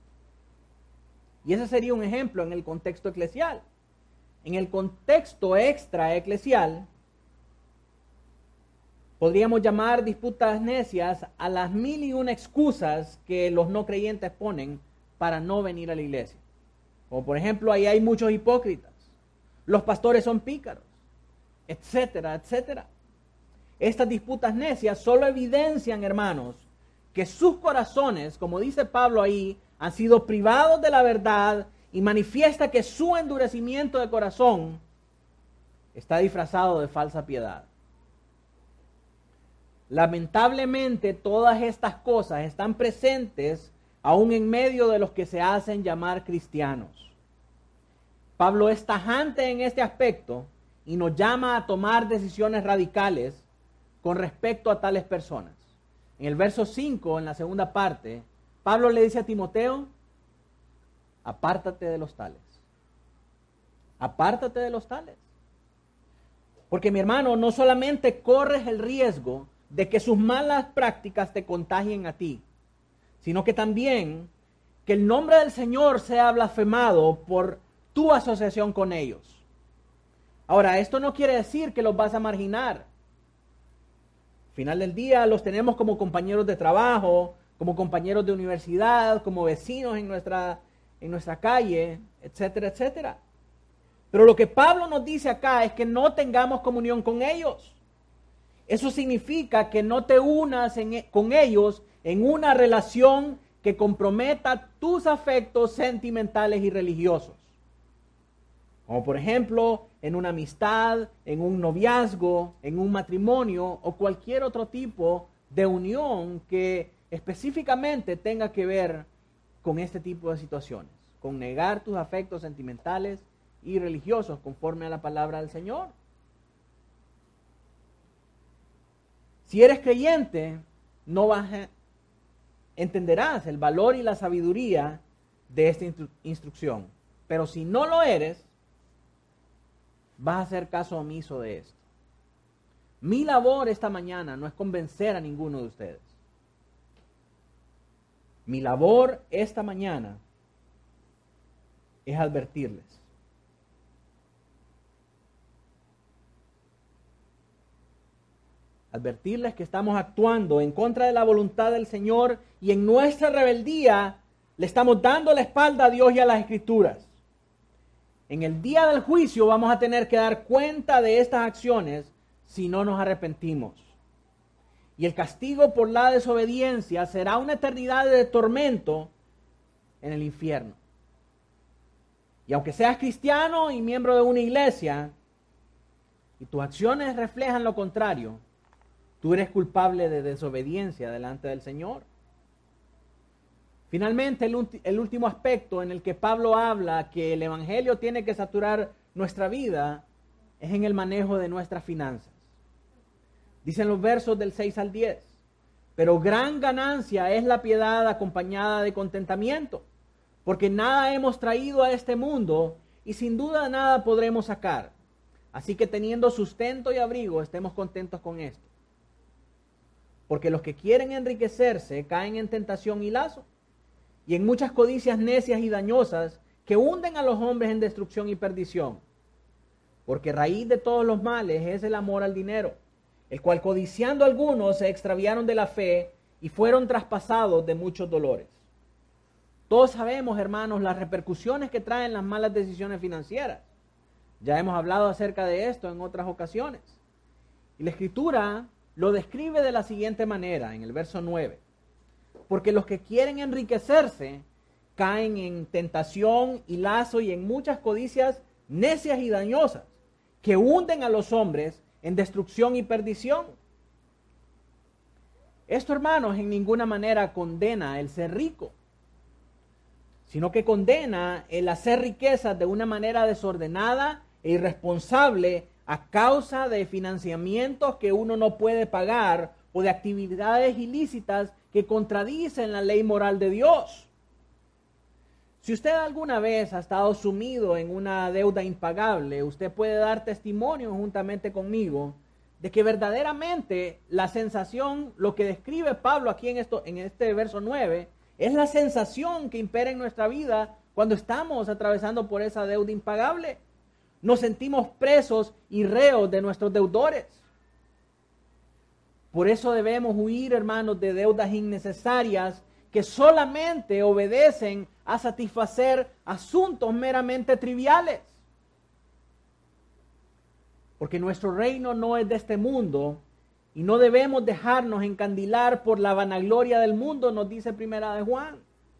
Y ese sería un ejemplo en el contexto eclesial. En el contexto extra eclesial, podríamos llamar disputas necias a las 1001 excusas que los no creyentes ponen para no venir a la iglesia. Como por ejemplo, ahí hay muchos hipócritas, los pastores son pícaros, etcétera, etcétera. Estas disputas necias solo evidencian, hermanos, que sus corazones, como dice Pablo ahí, han sido privados de la verdad y manifiesta que su endurecimiento de corazón está disfrazado de falsa piedad. Lamentablemente, todas estas cosas están presentes aún en medio de los que se hacen llamar cristianos. Pablo es tajante en este aspecto y nos llama a tomar decisiones radicales con respecto a tales personas. En el verso 5, en la segunda parte, Pablo le dice a Timoteo: apártate de los tales. Apártate de los tales. Porque mi hermano, no solamente corres el riesgo de que sus malas prácticas te contagien a ti, sino que también que el nombre del Señor sea blasfemado por tu asociación con ellos. Ahora, esto no quiere decir que los vas a marginar. Al final del día los tenemos como compañeros de trabajo, como compañeros de universidad, como vecinos en nuestra calle, etcétera, etcétera. Pero lo que Pablo nos dice acá es que no tengamos comunión con ellos. Eso significa que no te unas con ellos en una relación que comprometa tus afectos sentimentales y religiosos. Como por ejemplo, en una amistad, en un noviazgo, en un matrimonio o cualquier otro tipo de unión que específicamente tenga que ver con este tipo de situaciones, con negar tus afectos sentimentales y religiosos conforme a la palabra del Señor. Si eres creyente, entenderás el valor y la sabiduría de esta instrucción. Pero si no lo eres, vas a hacer caso omiso de esto. Mi labor esta mañana no es convencer a ninguno de ustedes. Mi labor esta mañana es advertirles. Advertirles que estamos actuando en contra de la voluntad del Señor y en nuestra rebeldía le estamos dando la espalda a Dios y a las Escrituras. En el día del juicio vamos a tener que dar cuenta de estas acciones si no nos arrepentimos. Y el castigo por la desobediencia será una eternidad de tormento en el infierno. Y aunque seas cristiano y miembro de una iglesia y tus acciones reflejan lo contrario, tú eres culpable de desobediencia delante del Señor. Finalmente, el último aspecto en el que Pablo habla que el Evangelio tiene que saturar nuestra vida es en el manejo de nuestras finanzas. Dicen los versos del 6 al 10, pero gran ganancia es la piedad acompañada de contentamiento, porque nada hemos traído a este mundo y sin duda nada podremos sacar. Así que teniendo sustento y abrigo, estemos contentos con esto. Porque los que quieren enriquecerse caen en tentación y lazo, y en muchas codicias necias y dañosas que hunden a los hombres en destrucción y perdición. Porque raíz de todos los males es el amor al dinero, el cual codiciando algunos se extraviaron de la fe y fueron traspasados de muchos dolores. Todos sabemos, hermanos, las repercusiones que traen las malas decisiones financieras. Ya hemos hablado acerca de esto en otras ocasiones. Y la Escritura lo describe de la siguiente manera, en el verso 9. Porque los que quieren enriquecerse caen en tentación y lazo y en muchas codicias necias y dañosas que hunden a los hombres en destrucción y perdición. Esto, hermanos, en ninguna manera condena el ser rico, sino que condena el hacer riquezas de una manera desordenada e irresponsable a causa de financiamientos que uno no puede pagar o de actividades ilícitas que contradicen la ley moral de Dios. Si usted alguna vez ha estado sumido en una deuda impagable, usted puede dar testimonio juntamente conmigo de que verdaderamente la sensación, lo que describe Pablo aquí en este verso 9, es la sensación que impera en nuestra vida cuando estamos atravesando por esa deuda impagable. Nos sentimos presos y reos de nuestros deudores. Por eso debemos huir, hermanos, de deudas innecesarias que solamente obedecen a satisfacer asuntos meramente triviales. Porque nuestro reino no es de este mundo y no debemos dejarnos encandilar por la vanagloria del mundo, nos dice Primera de Juan.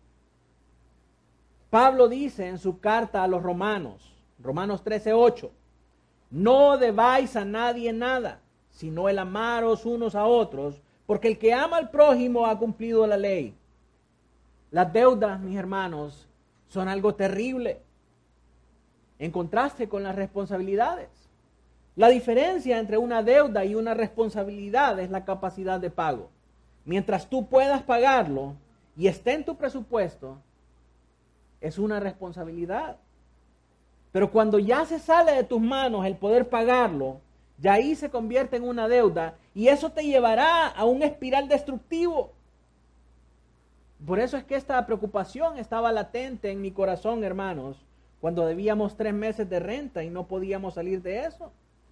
Pablo dice en su carta a los Romanos 13:8, no debáis a nadie nada, sino el amaros unos a otros, porque el que ama al prójimo ha cumplido la ley. Las deudas, mis hermanos, son algo terrible en contraste con las responsabilidades. La diferencia entre una deuda y una responsabilidad es la capacidad de pago. Mientras tú puedas pagarlo y esté en tu presupuesto, es una responsabilidad. Pero cuando ya se sale de tus manos el poder pagarlo, ya ahí se convierte en una deuda y eso te llevará a un espiral destructivo. Por eso es que esta preocupación estaba latente en mi corazón, hermanos, cuando debíamos 3 meses de renta y no podíamos salir de eso.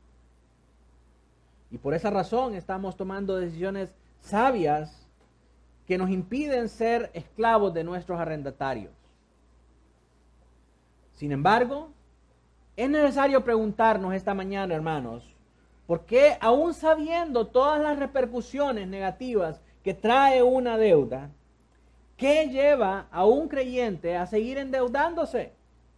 Y por esa razón estamos tomando decisiones sabias que nos impiden ser esclavos de nuestros arrendatarios. Sin embargo, es necesario preguntarnos esta mañana, hermanos, ¿por qué aún sabiendo todas las repercusiones negativas que trae una deuda, qué lleva a un creyente a seguir endeudándose?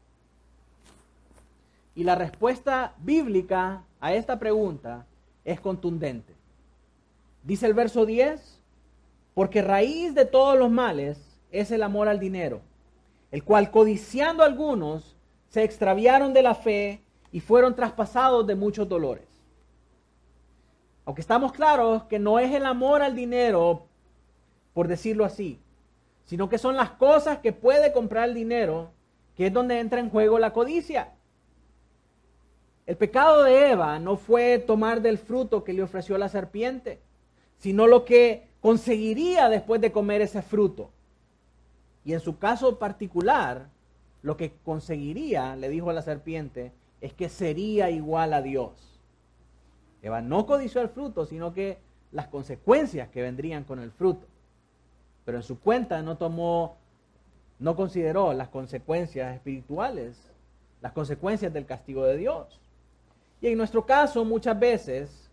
Y la respuesta bíblica a esta pregunta es contundente. Dice el verso 10, porque raíz de todos los males es el amor al dinero, el cual codiciando algunos se extraviaron de la fe y fueron traspasados de muchos dolores. Aunque estamos claros que no es el amor al dinero, por decirlo así, sino que son las cosas que puede comprar el dinero, que es donde entra en juego la codicia. El pecado de Eva no fue tomar del fruto que le ofreció la serpiente, sino lo que conseguiría después de comer ese fruto. Y en su caso particular, lo que conseguiría, le dijo a la serpiente, es que sería igual a Dios. Eva no codició el fruto, sino que las consecuencias que vendrían con el fruto. Pero en su cuenta no consideró las consecuencias espirituales, las consecuencias del castigo de Dios. Y en nuestro caso, muchas veces,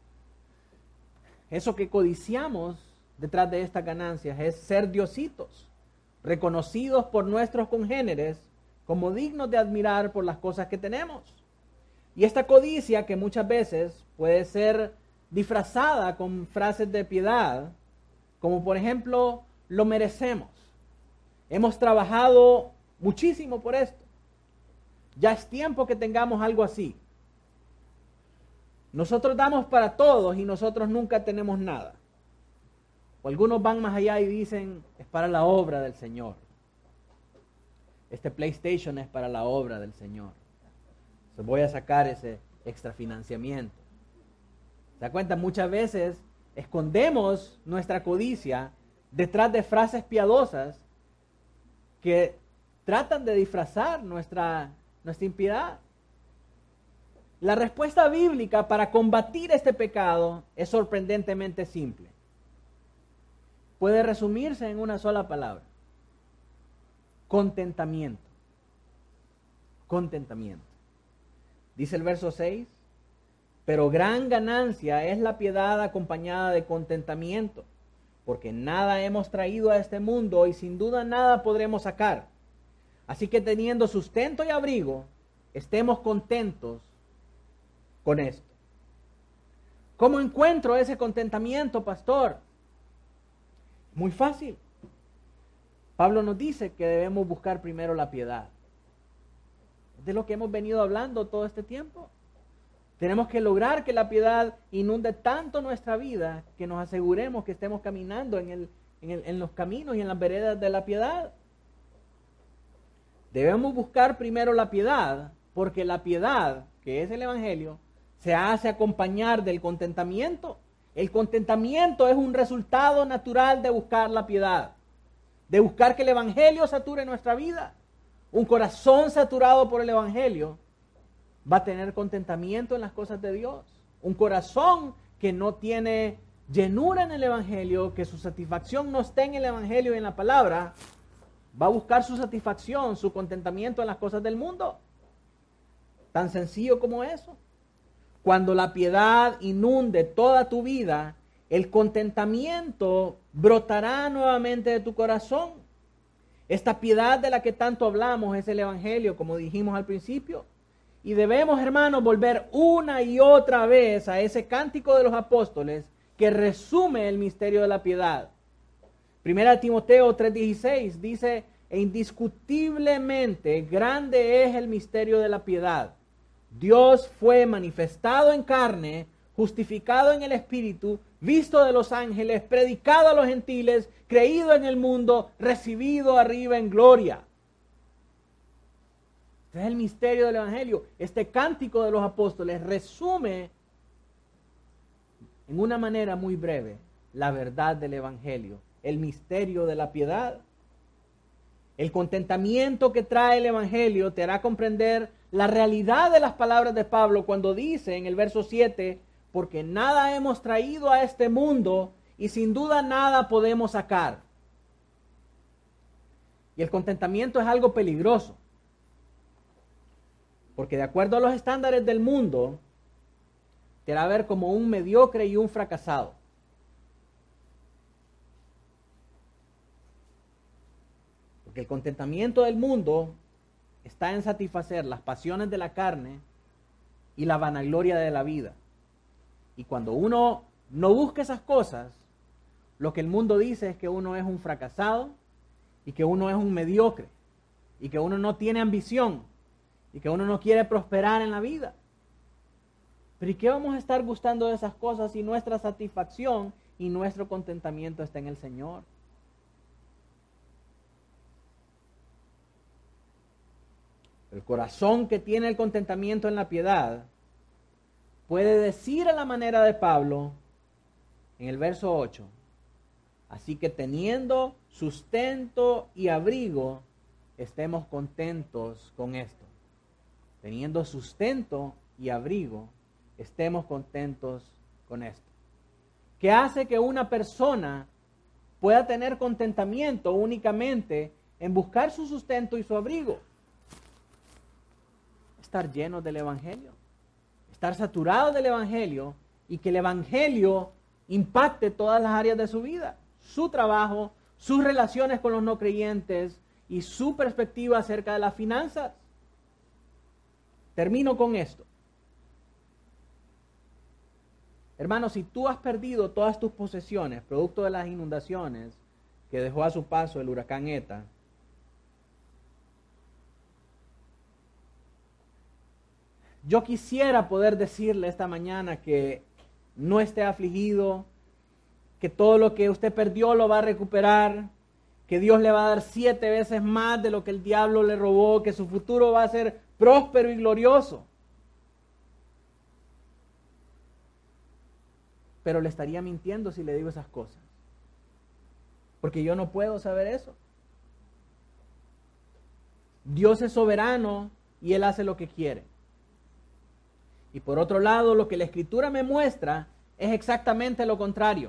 eso que codiciamos detrás de estas ganancias es ser diositos, reconocidos por nuestros congéneres como dignos de admirar por las cosas que tenemos. Y esta codicia, que muchas veces puede ser disfrazada con frases de piedad, como por ejemplo, lo merecemos. Hemos trabajado muchísimo por esto. Ya es tiempo que tengamos algo así. Nosotros damos para todos y nosotros nunca tenemos nada. O algunos van más allá y dicen, es para la obra del Señor. Este PlayStation es para la obra del Señor. Entonces voy a sacar ese extra financiamiento. ¿Se da cuenta? Muchas veces escondemos nuestra codicia detrás de frases piadosas que tratan de disfrazar nuestra impiedad. La respuesta bíblica para combatir este pecado es sorprendentemente simple. Puede resumirse en una sola palabra: contentamiento. Contentamiento. Dice el verso 6, pero gran ganancia es la piedad acompañada de contentamiento, porque nada hemos traído a este mundo y sin duda nada podremos sacar. Así que teniendo sustento y abrigo, estemos contentos con esto. ¿Cómo encuentro ese contentamiento, pastor? Muy fácil. Pablo nos dice que debemos buscar primero la piedad. De lo que hemos venido hablando todo este tiempo. Tenemos que lograr que la piedad inunde tanto nuestra vida que nos aseguremos que estemos caminando en los caminos y en las veredas de la piedad. Debemos buscar primero la piedad, porque la piedad, que es el Evangelio, se hace acompañar del contentamiento. El contentamiento es un resultado natural de buscar la piedad, de buscar que el Evangelio sature nuestra vida. Un corazón saturado por el Evangelio va a tener contentamiento en las cosas de Dios. Un corazón que no tiene llenura en el Evangelio, que su satisfacción no esté en el Evangelio y en la palabra, va a buscar su satisfacción, su contentamiento en las cosas del mundo. Tan sencillo como eso. Cuando la piedad inunde toda tu vida, el contentamiento brotará nuevamente de tu corazón. Esta piedad de la que tanto hablamos es el Evangelio, como dijimos al principio. Y debemos, hermanos, volver una y otra vez a ese cántico de los apóstoles que resume el misterio de la piedad. Primera Timoteo 3:16 dice: e indiscutiblemente grande es el misterio de la piedad. Dios fue manifestado en carne, justificado en el Espíritu, visto de los ángeles, predicado a los gentiles, creído en el mundo, recibido arriba en gloria. Este es el misterio del Evangelio. Este cántico de los apóstoles resume en una manera muy breve la verdad del Evangelio, el misterio de la piedad. El contentamiento que trae el Evangelio te hará comprender la realidad de las palabras de Pablo cuando dice en el verso 7, porque nada hemos traído a este mundo y sin duda nada podemos sacar. Y el contentamiento es algo peligroso, porque de acuerdo a los estándares del mundo, te hará ver como un mediocre y un fracasado. Porque el contentamiento del mundo está en satisfacer las pasiones de la carne y la vanagloria de la vida. Y cuando uno no busca esas cosas, lo que el mundo dice es que uno es un fracasado y que uno es un mediocre y que uno no tiene ambición y que uno no quiere prosperar en la vida. Pero ¿y qué vamos a estar gustando de esas cosas si nuestra satisfacción y nuestro contentamiento está en el Señor? El corazón que tiene el contentamiento en la piedad puede decir a la manera de Pablo en el verso 8, así que teniendo sustento y abrigo, estemos contentos con esto. Teniendo sustento y abrigo, estemos contentos con esto. ¿Qué hace que una persona pueda tener contentamiento únicamente en buscar su sustento y su abrigo? Estar llenos del Evangelio, estar saturados del Evangelio y que el Evangelio impacte todas las áreas de su vida, su trabajo, sus relaciones con los no creyentes y su perspectiva acerca de las finanzas. Termino con esto. Hermanos, si tú has perdido todas tus posesiones, producto de las inundaciones que dejó a su paso el huracán Eta, yo quisiera poder decirle esta mañana que no esté afligido, que todo lo que usted perdió lo va a recuperar, que Dios le va a dar 7 veces más de lo que el diablo le robó, que su futuro va a ser próspero y glorioso. Pero le estaría mintiendo si le digo esas cosas, porque yo no puedo saber eso. Dios es soberano y Él hace lo que quiere. Y por otro lado, lo que la Escritura me muestra es exactamente lo contrario.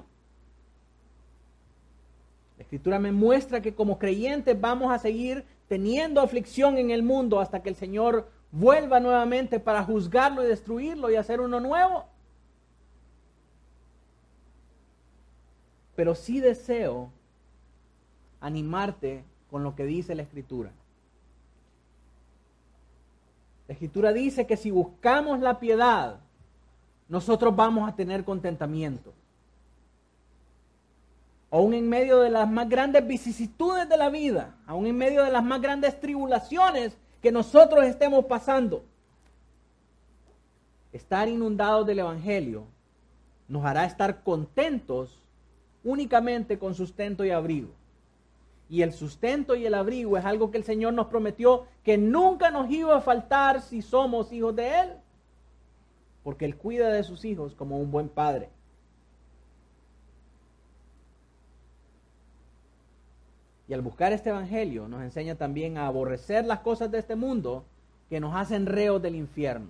La Escritura me muestra que como creyentes vamos a seguir teniendo aflicción en el mundo hasta que el Señor vuelva nuevamente para juzgarlo y destruirlo y hacer uno nuevo. pero sí deseo animarte con lo que dice la Escritura. La Escritura dice que si buscamos la piedad, nosotros vamos a tener contentamiento. Aún en medio de las más grandes vicisitudes de la vida, aún en medio de las más grandes tribulaciones que nosotros estemos pasando, estar inundados del Evangelio nos hará estar contentos únicamente con sustento y abrigo. Y el sustento y el abrigo es algo que el Señor nos prometió que nunca nos iba a faltar si somos hijos de Él, porque Él cuida de sus hijos como un buen padre. Y al buscar este evangelio nos enseña también a aborrecer las cosas de este mundo que nos hacen reos del infierno.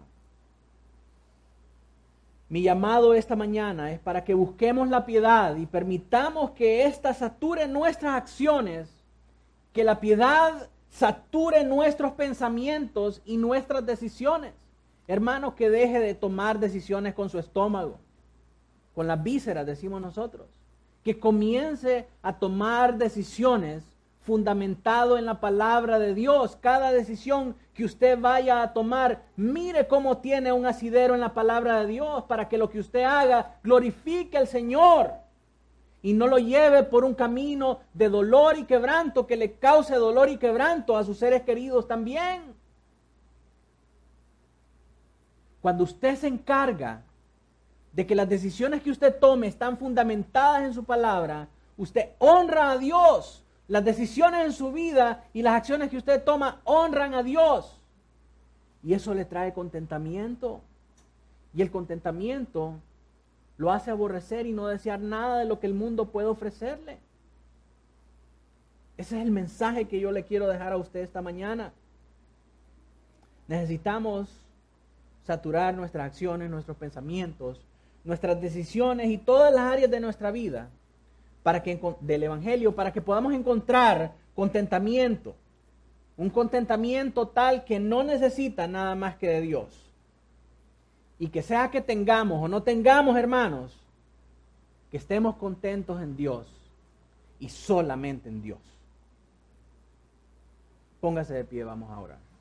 Mi llamado esta mañana es para que busquemos la piedad y permitamos que ésta sature nuestras acciones, que la piedad sature nuestros pensamientos y nuestras decisiones. Hermanos, que deje de tomar decisiones con su estómago, con las vísceras, decimos nosotros. Que comience a tomar decisiones fundamentado en la palabra de Dios. Cada decisión que usted vaya a tomar, mire cómo tiene un asidero en la palabra de Dios para que lo que usted haga glorifique al Señor y no lo lleve por un camino de dolor y quebranto que le cause dolor y quebranto a sus seres queridos también. Cuando usted se encarga de que las decisiones que usted tome están fundamentadas en su palabra, usted honra a Dios. Las decisiones en su vida y las acciones que usted toma honran a Dios. Y eso le trae contentamiento. Y el contentamiento lo hace aborrecer y no desear nada de lo que el mundo puede ofrecerle. Ese es el mensaje que yo le quiero dejar a usted esta mañana. Necesitamos saturar nuestras acciones, nuestros pensamientos, nuestras decisiones y todas las áreas de nuestra vida del Evangelio, para que podamos encontrar contentamiento, un contentamiento tal que no necesita nada más que de Dios. Y que sea que tengamos o no tengamos, hermanos, que estemos contentos en Dios y solamente en Dios. Póngase de pie, vamos a orar.